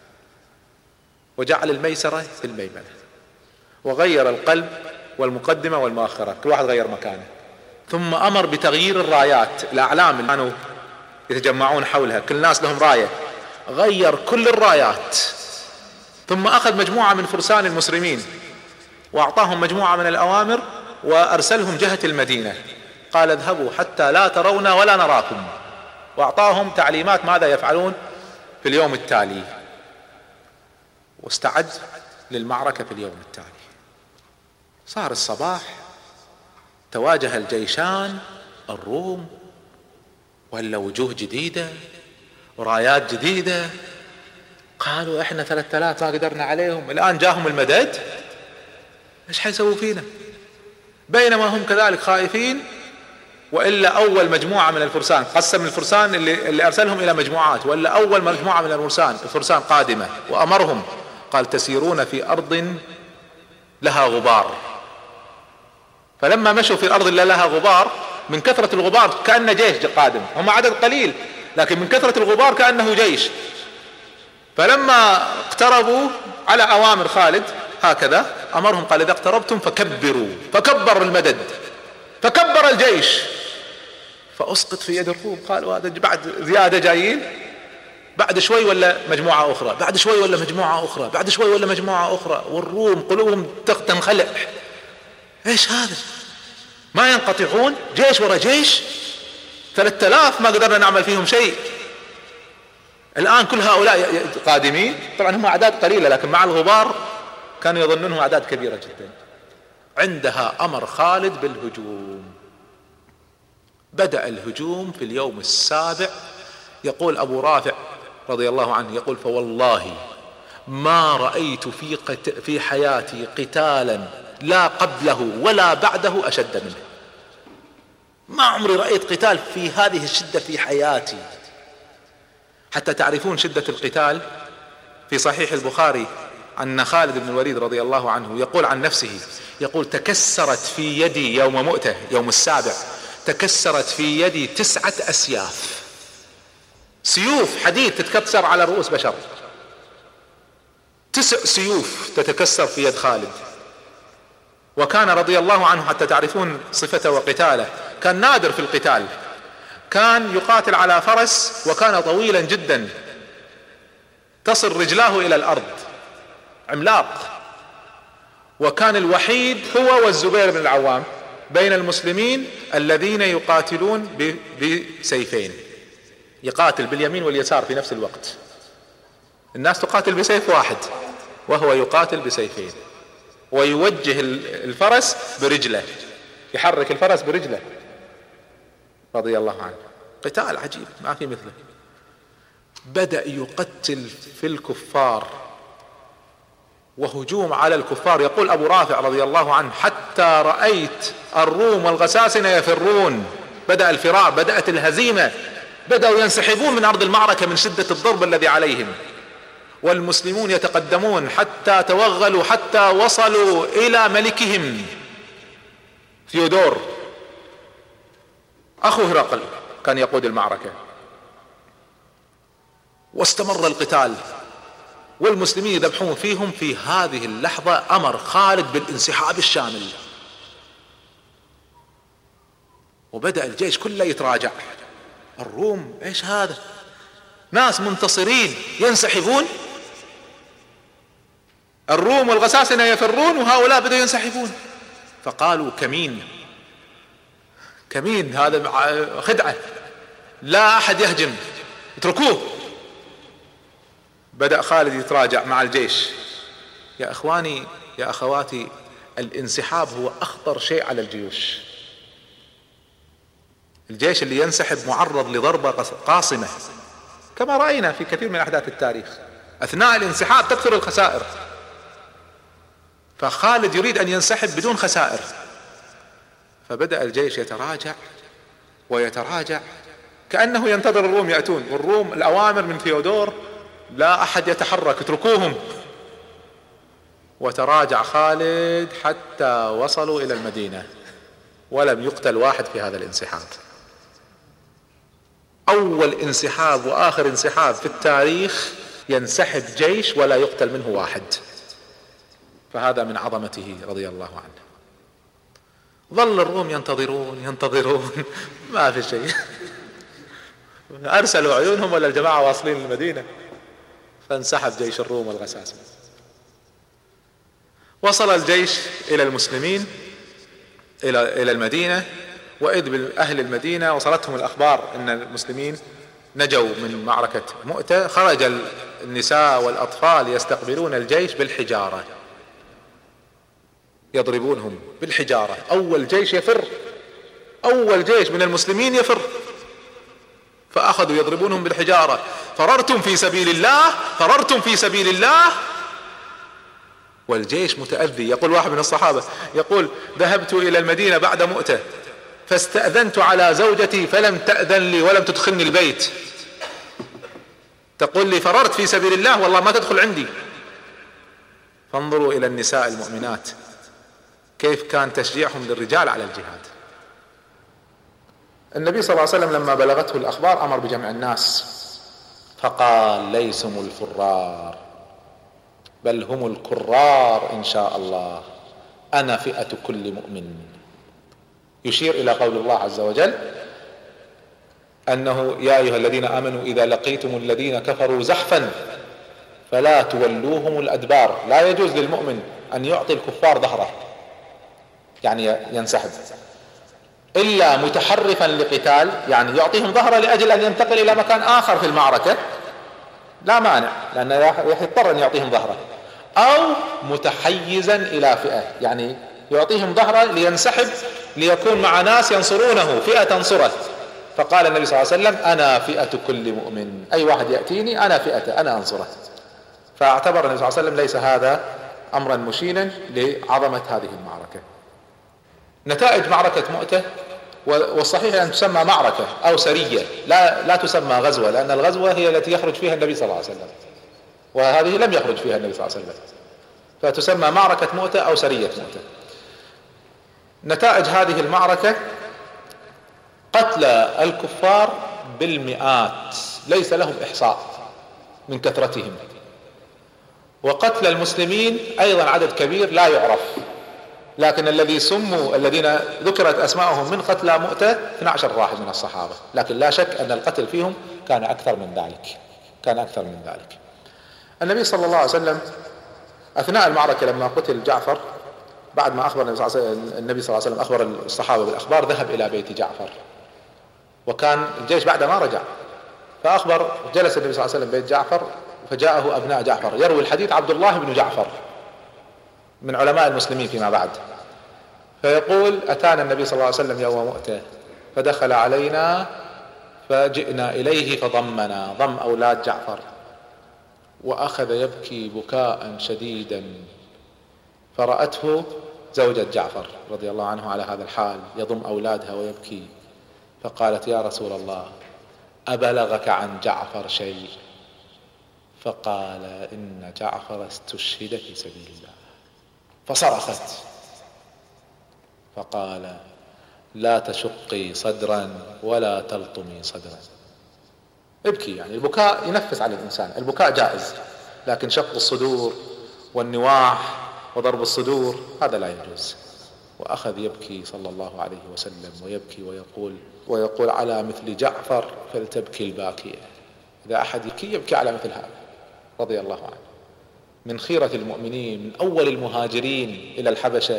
وجعل الميسرة في الميمنة، وغير القلب والمقدمة والمؤخرة، كل واحد غير مكانه. ثم أمر بتغيير الرايات، الأعلام اللي كانوا يتجمعون حولها كل الناس لهم راية، غير كل الرايات. ثم أخذ مجموعة من فرسان المسلمين وأعطاهم مجموعة من الأوامر وأرسلهم جهة المدينة، قال اذهبوا حتى لا ترونا ولا نراكم، وأعطاهم تعليمات ماذا يفعلون في اليوم التالي، واستعد للمعركة في اليوم التالي. صار الصباح، تواجه الجيشان الروم، ولا وجوه جديدة ورايات جديدة. قالوا احنا 3000 ما قدرنا عليهم، الآن جاهم المدد، ايش حيسووا فينا؟ بينما هم كذلك خائفين. وإلا أول مجموعة من الفرسان، قسم الفرسان اللي أرسلهم إلى مجموعات، وإلا أول مجموعة من الفرسان قادمة، وأمرهم قال تسيرون في أرض لها غبار. فلما مشوا في الأرض اللي لها غبار، من كثرة الغبار كأن جيش قادم، هم عدد قليل لكن من كثرة الغبار كأنه جيش. فلما اقتربوا على أوامر خالد هكذا أمرهم، قال إذا اقتربتم فكبروا، فكبر المدد، فكبر الجيش، فأسقط في يد الروم. قالوا هذا بعد زيادة جايين، بعد شوي ولا مجموعة أخرى، بعد شوي ولا مجموعة أخرى، بعد شوي ولا مجموعة أخرى، والروم قلوبهم تنخلع. ايش هذا؟ ما ينقطعون، جيش ورا جيش، 3000 ما قدرنا نعمل فيهم شيء. الآن كل هؤلاء قادمين، طبعا هم أعداد قليلة لكن مع الغبار كانوا يظنونهم أعداد كبيرة جدا. عندها أمر خالد بالهجوم. بدأ الهجوم في اليوم السابع. يقول أبو رافع رضي الله عنه، يقول فوالله ما رأيت في حياتي قتالا لا قبله ولا بعده أشد منه. ما عمري رأيت قتال في هذه الشدة في حياتي. حتى تعرفون شدة القتال، في صحيح البخاري أن خالد بن الوليد رضي الله عنه يقول عن نفسه، يقول تكسرت في يدي يوم مؤتة، يوم السابع، تكسرت في يدي 9 أسياف، سيوف حديد تتكسر على رؤوس بشر، 9 سيوف تتكسر في يد خالد. وكان رضي الله عنه، حتى تعرفون صفته وقتاله، كان نادر في القتال، كان يقاتل على فرس وكان طويلا جدا تصل رجلاه إلى الأرض، عملاق. وكان الوحيد هو والزبير بن العوام بين المسلمين الذين يقاتلون بسيفين، يقاتل باليمين واليسار في نفس الوقت. الناس تقاتل بسيف واحد وهو يقاتل بسيفين، ويوجه الفرس برجله، يحرك الفرس برجله رضي الله عنه. قتال عجيب ما في مثله. بدأ يقتل في الكفار وهجوم على الكفار. يقول أبو رافع رضي الله عنه حتى رأيت الروم والغساسنة يفرون. بدأ الفرار، بدأت الهزيمة، بدأوا ينسحبون من أرض المعركة من شدة الضرب الذي عليهم، والمسلمون يتقدمون حتى توغلوا، حتى وصلوا إلى ملكهم ثيودور أخو هرقل كان يقود المعركة. واستمر القتال والمسلمين يذبحون فيهم. في هذه اللحظة أمر خالد بالانسحاب الشامل، وبدأ الجيش كله يتراجع. الروم ايش هذا؟ ناس منتصرين ينسحبون، الروم والغساسنة يفرون وهؤلاء بدأوا ينسحبون. فقالوا كمين هذا خدعة، لا أحد يهجم، اتركوه. بدأ خالد يتراجع مع الجيش. يا أخواني يا أخواتي، الانسحاب هو أخطر شيء على الجيوش. الجيش اللي ينسحب معرض لضربة قاصمة كما رأينا في كثير من أحداث التاريخ أثناء الانسحاب تكثر الخسائر، فخالد يريد أن ينسحب بدون خسائر، فبدأ الجيش يتراجع ويتراجع كأنه ينتظر الروم يأتون، والروم الأوامر من ثيودور لا أحد يتحرك اتركوهم، وتراجع خالد حتى وصلوا إلى المدينة ولم يقتل واحد في هذا الانسحاب. أول انسحاب وآخر انسحاب في التاريخ ينسحب جيش ولا يقتل منه واحد، فهذا من عظمته رضي الله عنه. ظل الروم ينتظرون ما في شيء، أرسلوا عيونهم ولا الجماعة واصلين للمدينة، فانسحب جيش الروم والغساسنة. وصل الجيش إلى المسلمين إلى المدينة، وإذ بأهل المدينة وصلتهم الأخبار أن المسلمين نجوا من معركة مؤتة. خرج النساء والأطفال يستقبلون الجيش بالحجارة، يضربونهم بالحجارة. أول جيش يفر، أول جيش من المسلمين يفر، فأخذوا يضربونهم بالحجارة. فررتم في سبيل الله، فررتم في سبيل الله. والجيش متأذي. يقول واحد من الصحابة يقول: ذهبت إلى المدينة بعد مؤتة فاستأذنت على زوجتي فلم تأذن لي ولم تدخلني البيت، تقول لي فررت في سبيل الله والله ما تدخل عندي. فانظروا إلى النساء المؤمنات كيف كان تشجيعهم للرجال على الجهاد. النبي صلى الله عليه وسلم لما بلغته الأخبار أمر بجمع الناس فقال: ليسوا الفرار بل هم الكرار إن شاء الله، أنا فئة كل مؤمن. يشير إلى قول الله عز وجل أنه: يا أيها الذين آمنوا إذا لقيتم الذين كفروا زحفا فلا تولوهم الأدبار. لا يجوز للمؤمن أن يعطي الكفار ظهره، يعني ينسحب، إلا متحرفا لقتال، يعني يعطيهم ظهره لأجل أن ينتقل إلى مكان آخر في المعركة، لا مانع، لأنه يضطر أن يعطيهم ظهره. أو متحيزا إلى فئة، يعني يعطيهم ظهره لينسحب ليكون مع ناس ينصرونه، فئة تنصره. فقال النبي صلى الله عليه وسلم: أنا فئة كل مؤمن، أي واحد يأتيني أنا فئته، أنا أنصره. فاعتبر النبي صلى الله عليه وسلم ليس هذا أمرا مشينا لعظمة هذه المعركة. نتائج معركة مؤتة، والصحيح أن تسمى معركة أو سرية، لا تسمى غزوة، لأن الغزوة هي التي يخرج فيها النبي صلى الله عليه وسلم، وهذه لم يخرج فيها النبي صلى الله عليه وسلم، فتسمى معركة مؤتة أو سرية مؤتة. نتائج هذه المعركة: قتل الكفار بالمئات ليس لهم إحصاء من كثرتهم، وقتل المسلمين أيضا عدد كبير لا يعرف، لكن الذين ذكرت أسماءهم من قتلى مؤتة 12 واحد من الصحابة، لكن لا شك أن القتل فيهم كان أكثر من ذلك. النبي صلى الله عليه وسلم أثناء المعركة لما قتل جعفر، بعد ما أخبر النبي صلى الله عليه وسلم أخبر الصحابة بالأخبار، ذهب إلى بيت جعفر، وكان الجيش بعد ما رجع، فأخبر. جلس النبي صلى الله عليه وسلم بيت جعفر، فجاءه أبناء جعفر. يروي الحديث عبد الله بن جعفر من علماء المسلمين فيما بعد، فيقول: أتانا النبي صلى الله عليه وسلم يوم مؤتة فدخل علينا فجئنا إليه فضمنا، ضم أولاد جعفر، وأخذ يبكي بكاء شديدا، فرأته زوجة جعفر رضي الله عنه على هذا الحال يضم أولادها ويبكي، فقالت: يا رسول الله أبلغك عن جعفر شيء؟ فقال: إن جعفر استشهد في سبيل الله. فصرخت فقال: لا تشقي صدرا ولا تلطمي صدرا. ابكي، يعني البكاء ينفس على الإنسان، البكاء جائز، لكن شق الصدور والنواح وضرب الصدور هذا لا يجوز. وأخذ يبكي صلى الله عليه وسلم ويبكي ويقول: على مثل جعفر فلتبكي الباكية. إذا أحد يبكي على مثل هذا رضي الله عنه، من خيرة المؤمنين، من أول المهاجرين إلى الحبشة،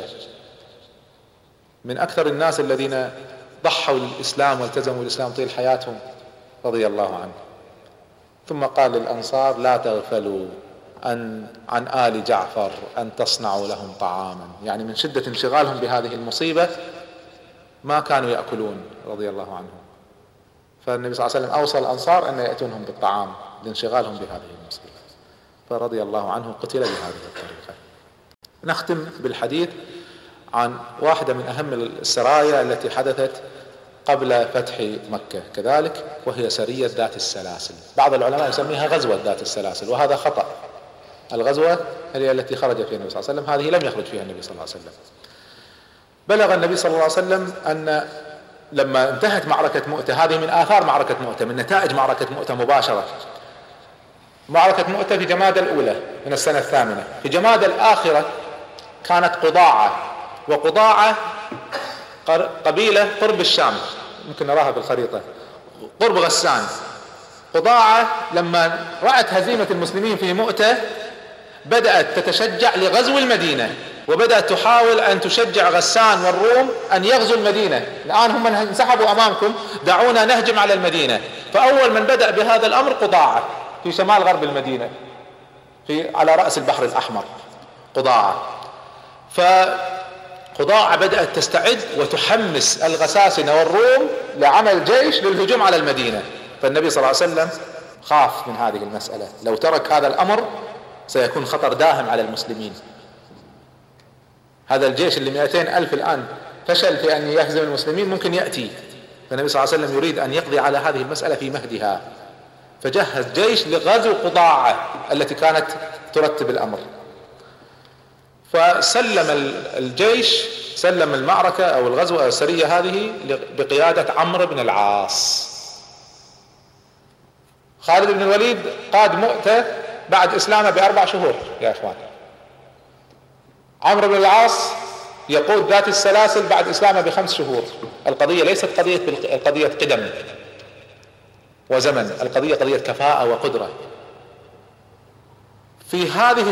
من أكثر الناس الذين ضحوا للإسلام والتزموا الإسلام طيل حياتهم رضي الله عنه. ثم قال للأنصار: لا تغفلوا عن آل جعفر أن تصنعوا لهم طعاما، يعني من شدة انشغالهم بهذه المصيبة ما كانوا يأكلون رضي الله عنهم. فالنبي صلى الله عليه وسلم أوصى الأنصار أن يأتونهم بالطعام لانشغالهم بهذه المصيبة، فرضي الله عنه قتل بهذه الطريقة. نختم بالحديث عن واحدة من أهم السرايا التي حدثت قبل فتح مكة كذلك، وهي سرية ذات السلاسل. بعض العلماء يسميها غزوة ذات السلاسل، وهذا خطأ. الغزوة هي التي خرج فيها النبي صلى الله عليه وسلم، هذه لم يخرج فيها النبي صلى الله عليه وسلم. بلغ النبي صلى الله عليه وسلم أن لما انتهت معركة مؤتة، هذه من آثار معركة مؤتة، من نتائج معركة مؤتة مباشرة. معركة مؤتة في جمادى الأولى من السنة 8. في جمادى الآخرة كانت قضاعة، وقضاعة قبيلة قرب الشام، ممكن نراها بالخريطة، قرب غسان. قضاعة لما رأت هزيمة المسلمين في مؤتة بدأت تتشجع لغزو المدينة، وبدأت تحاول أن تشجع غسان والروم أن يغزوا المدينة. الآن هم انسحبوا أمامكم، دعونا نهجم على المدينة. فأول من بدأ بهذا الأمر قضاعة في شمال غرب المدينة، على رأس البحر الأحمر قضاعة. فقضاعة بدأت تستعد وتحمس الغساسنة والروم لعمل جيش للهجوم على المدينة. فالنبي صلى الله عليه وسلم خاف من هذه المسألة، لو ترك هذا الأمر سيكون خطر داهم على المسلمين. هذا الجيش اللي 200,000 الآن فشل في أن يهزم المسلمين ممكن يأتي. فالنبي صلى الله عليه وسلم يريد أن يقضي على هذه المسألة في مهدها، فجهز جيش لغزو قضاعة التي كانت ترتب الأمر. فسلم الجيش، سلم المعركة أو الغزو أو السرية هذه بقيادة عمرو بن العاص. خالد بن الوليد قاد مؤتة بعد إسلامه ب4 شهور يا إخوان. عمرو بن العاص يقود ذات السلاسل بعد إسلامه ب5 شهور. القضية ليست قضية قدم وزمن، القضية قضية كفاءة وقدرة. في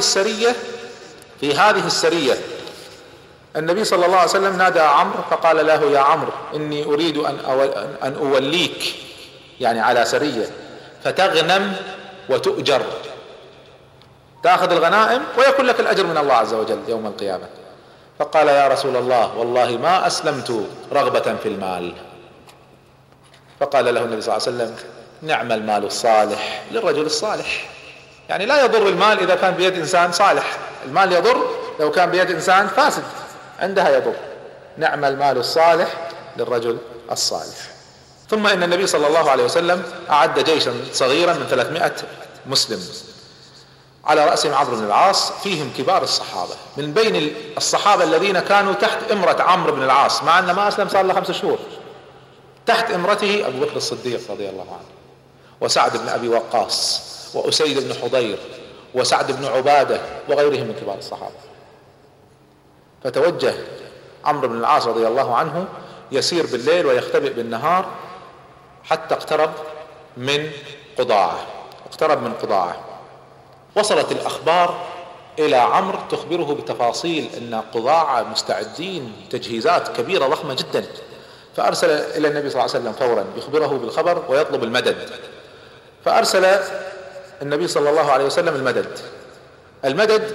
هذه السرية النبي صلى الله عليه وسلم نادى عمرو فقال له: يا عمرو إني أريد أن أوليك، يعني على سرية، فتغنم وتؤجر، تأخذ الغنائم ويكون لك الأجر من الله عز وجل يوم القيامة. فقال: يا رسول الله والله ما أسلمت رغبة في المال. فقال له النبي صلى الله عليه وسلم: نعم المال الصالح للرجل الصالح. يعني لا يضر المال إذا كان بيد إنسان صالح، المال يضر لو كان بيد إنسان فاسد، عندها يضر. نعم المال الصالح للرجل الصالح. ثم إن النبي صلى الله عليه وسلم أعد جيشا صغيرا من 300 مسلم، على رأسهم عمرو بن العاص، فيهم كبار الصحابة. من بين الصحابة الذين كانوا تحت إمرة عمرو بن العاص، مع أن ما أسلم صار له 5 شهور، تحت إمرته أبو بكر الصديق رضي الله عنه، وسعد بن أبي وقاص، وأسيد بن حضير، وسعد بن عبادة، وغيرهم من كبار الصحابة. فتوجه عمرو بن العاص رضي الله عنه يسير بالليل ويختبئ بالنهار حتى اقترب من قضاعة. وصلت الأخبار إلى عمرو تخبره بتفاصيل أن قضاعة مستعدين تجهيزات كبيرة ضخمة جدا. فأرسل إلى النبي صلى الله عليه وسلم فورا يخبره بالخبر ويطلب المدد. فأرسل النبي صلى الله عليه وسلم المدد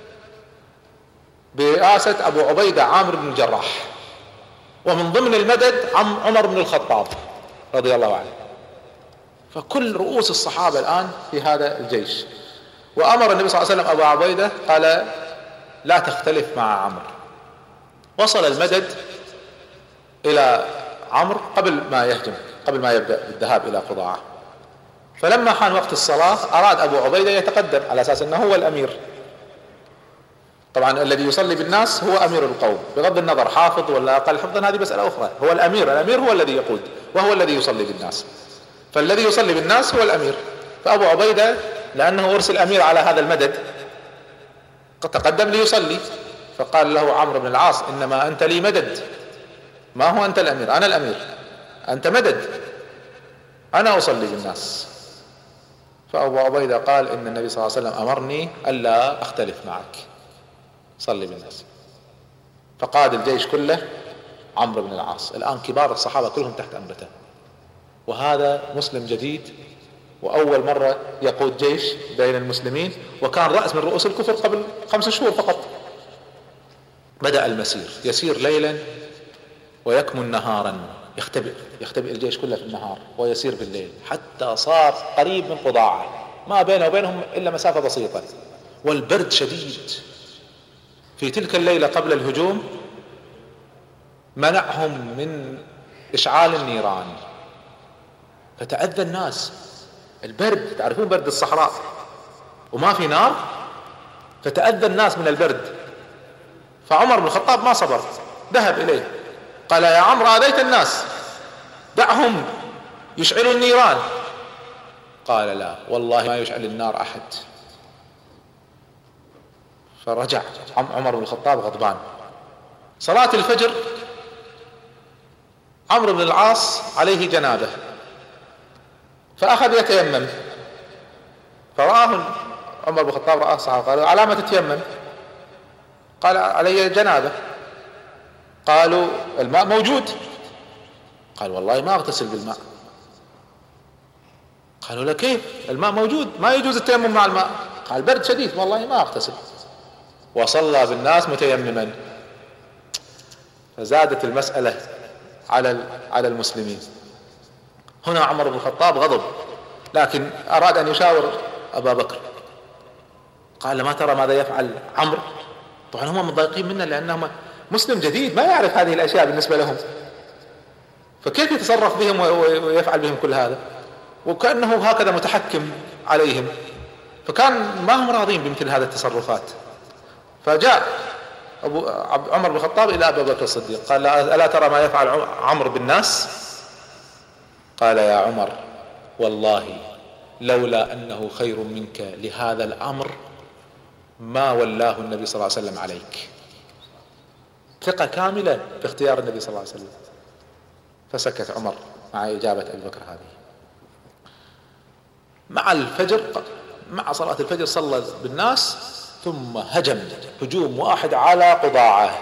برئاسة أبو عبيدة عامر بن الجراح، ومن ضمن المدد عمر بن الخطاب رضي الله عنه. فكل رؤوس الصحابة الآن في هذا الجيش. وأمر النبي صلى الله عليه وسلم أبو عبيدة قال: لا تختلف مع عمرو. وصل المدد إلى عمرو قبل ما يبدأ بالذهاب إلى قضاعة. فلما حان وقت الصلاة أراد أبو عبيدة يتقدم على أساس أنه هو الأمير. طبعا الذي يصلي بالناس هو أمير القوم، بغض النظر حافظ ولا أقل حفظا هذه مسألة أخرى. هو الأمير هو الذي يقود وهو الذي يصلي بالناس، فالذي يصلي بالناس هو الأمير. فأبو عبيدة لأنه أرسل أمير على هذا المدد تقدم ليصلي. فقال له عمرو بن العاص: إنما أنت لي مدد، ما هو أنت الأمير، أنا الأمير، أنت مدد، أنا أصلي بالناس. فأبو عبيدة قال: إن النبي صلى الله عليه وسلم أمرني ألا أختلف معك، صلي بالناس. فقاد الجيش كله عمرو بن العاص. الآن كبار الصحابة كلهم تحت أمرته، وهذا مسلم جديد وأول مرة يقود جيش بين المسلمين، وكان رأس من رؤوس الكفر قبل 5 شهور فقط. بدأ المسير، يسير ليلا ويكمن نهارا، يختبئ الجيش كله في النهار ويسير بالليل حتى صار قريب من قضاعة، ما بينه وبينهم إلا مسافة بسيطة، والبرد شديد. في تلك الليلة قبل الهجوم منعهم من إشعال النيران، فتأذى الناس. البرد، تعرفون برد الصحراء وما في نار، فتأذى الناس من البرد. فعمر بن الخطاب ما صبر، ذهب إليه قال: يا عمرو آذيت الناس، دعهم يشعلوا النيران. قال: لا والله ما يشعل النار أحد. فرجع عمر بن الخطاب غضبان. صلاة الفجر عمرو بن العاص عليه جنابه، فأخذ يتيمم، فرآه عمر بن الخطاب، رآه الصحابة، قالوا: على ما تتيمم؟ قال: علي جنابه. قالوا: الماء موجود. قال: والله ما اغتسل بالماء. قالوا: لا كيف؟ الماء موجود، ما يجوز التيمم مع الماء. قال: برد شديد، والله ما اغتسل. وصلى بالناس متيمما. فزادت المسألة على المسلمين. هنا عمر بن الخطاب غضب، لكن أراد أن يشاور أبا بكر. قال: ما ترى ماذا يفعل عمرو؟ طبعا هم مضايقين منه لأنهم مسلم جديد ما يعرف هذه الأشياء بالنسبة لهم، فكيف يتصرف بهم ويفعل بهم كل هذا، وكأنه هكذا متحكم عليهم. فكان ما هم راضين بمثل هذه التصرفات. فجاء عمر بن الخطاب إلى أبي بكر الصديق قال: ألا ترى ما يفعل عمرو بالناس؟ قال: يا عمر والله لولا أنه خير منك لهذا الأمر ما ولاه النبي صلى الله عليه وسلم عليك. ثقة كاملة في اختيار النبي صلى الله عليه وسلم. فسكت عمر مع إجابة أبي بكر هذه. مع صلاة الفجر صلى بالناس، ثم هجم هجوم واحد على قضاعة.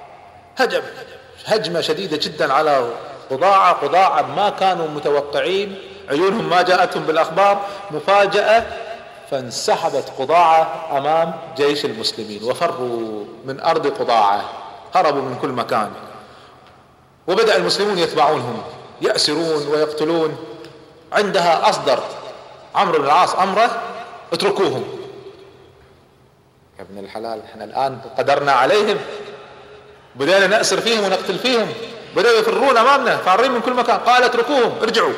هجمة شديدة جدا على قضاعة ما كانوا متوقعين، عيونهم ما جاءتهم بالأخبار، مفاجأة. فانسحبت قضاعة أمام جيش المسلمين وفروا من أرض قضاعة، هربوا من كل مكان. وبدأ المسلمون يتبعونهم، يأسرون ويقتلون. عندها أصدر عمرو بن العاص أمره: اتركوهم. يا ابن الحلال، احنا الآن قدرنا عليهم، بدأنا نأسر فيهم ونقتل فيهم، بدأوا يفرون أمامنا، فارين من كل مكان. قال: اتركوهم، ارجعوا.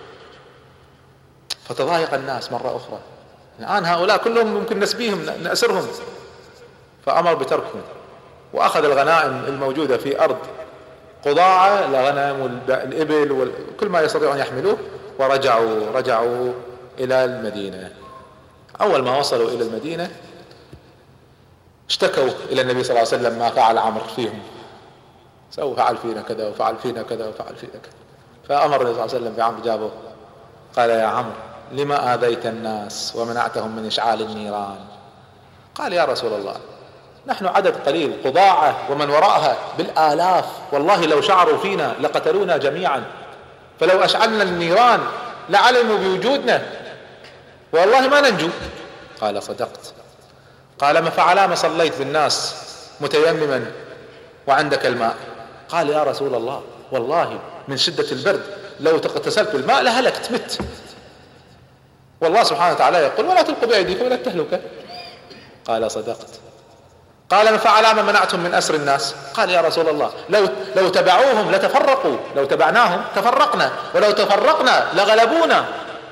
فتضايق الناس مرة أخرى، الآن هؤلاء كلهم ممكن نسبيهم نأسرهم. فأمر بتركهم، وأخذ الغنائم الموجودة في أرض قضاعة، الغنم والإبل وكل ما يستطيعون يحملوه، ورجعوا إلى المدينة. أول ما وصلوا إلى المدينة اشتكوا إلى النبي صلى الله عليه وسلم ما فعل عمرو فيهم، فعل فينا كذا وفعل فينا كذا وفعل فينا كذا. فأمر النبي صلى الله عليه وسلم بعمرو، جابه قال: يا عمرو لما آذيت الناس ومنعتهم من إشعال النيران؟ قال: يا رسول الله نحن عدد قليل، قضاعة ومن وراءها بالآلاف، والله لو شعروا فينا لقتلونا جميعا، فلو أشعلنا النيران لعلموا بوجودنا، والله ما ننجو. قال: صدقت. قال: ما فعلما صليت بالناس متيمما وعندك الماء؟ قال: يا رسول الله والله من شدة البرد لو اغتسلت بالماء لهلكت، مت. والله سبحانه وتعالى يقول: ولا تلقوا بأيديكم إلى التهلكة. قال: صدقت. قال: ما فعلما منعتم من أسر الناس؟ قال: يا رسول الله لو تبعوهم لتفرقوا، لو تبعناهم تفرقنا، ولو تفرقنا لغلبونا،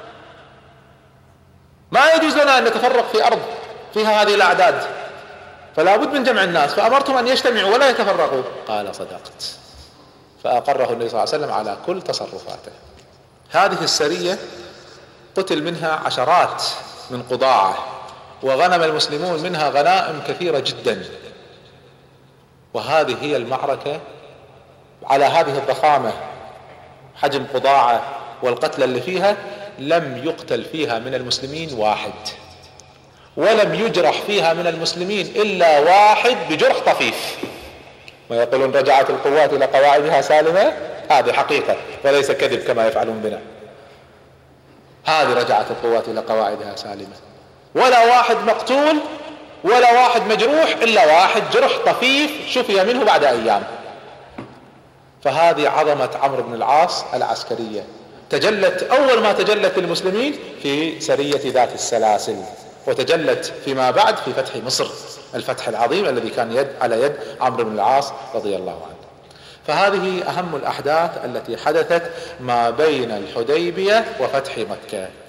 ما يجوز لنا أن نتفرق في أرض فيها هذه الأعداد، فلا بد من جمع الناس، فأمرتم أن يجتمعوا ولا يتفرقوا. قال: صدقت. فأقره النبي صلى الله عليه وسلم على كل تصرفاته. هذه السرية قتل منها عشرات من قضاعة، وغنم المسلمون منها غنائم كثيرة جدا. وهذه هي المعركة على هذه الضخامة، حجم قضاعة والقتلى اللي فيها، لم يقتل فيها من المسلمين واحد، ولم يجرح فيها من المسلمين إلا واحد بجرح طفيف. ويقولون رجعت القوات إلى قواعدها سالمة، هذه حقيقة وليس كذب كما يفعلون بنا. هذه رجعت القوات إلى قواعدها سالمة، ولا واحد مقتول ولا واحد مجروح، إلا واحد جرح طفيف شفي منه بعد أيام. فهذه عظمة عمرو بن العاص العسكرية تجلت أول ما تجلت للمسلمين في سرية ذات السلاسل، وتجلت فيما بعد في فتح مصر، الفتح العظيم الذي كان على يد عمرو بن العاص رضي الله عنه. فهذه أهم الأحداث التي حدثت ما بين الحديبية وفتح مكة.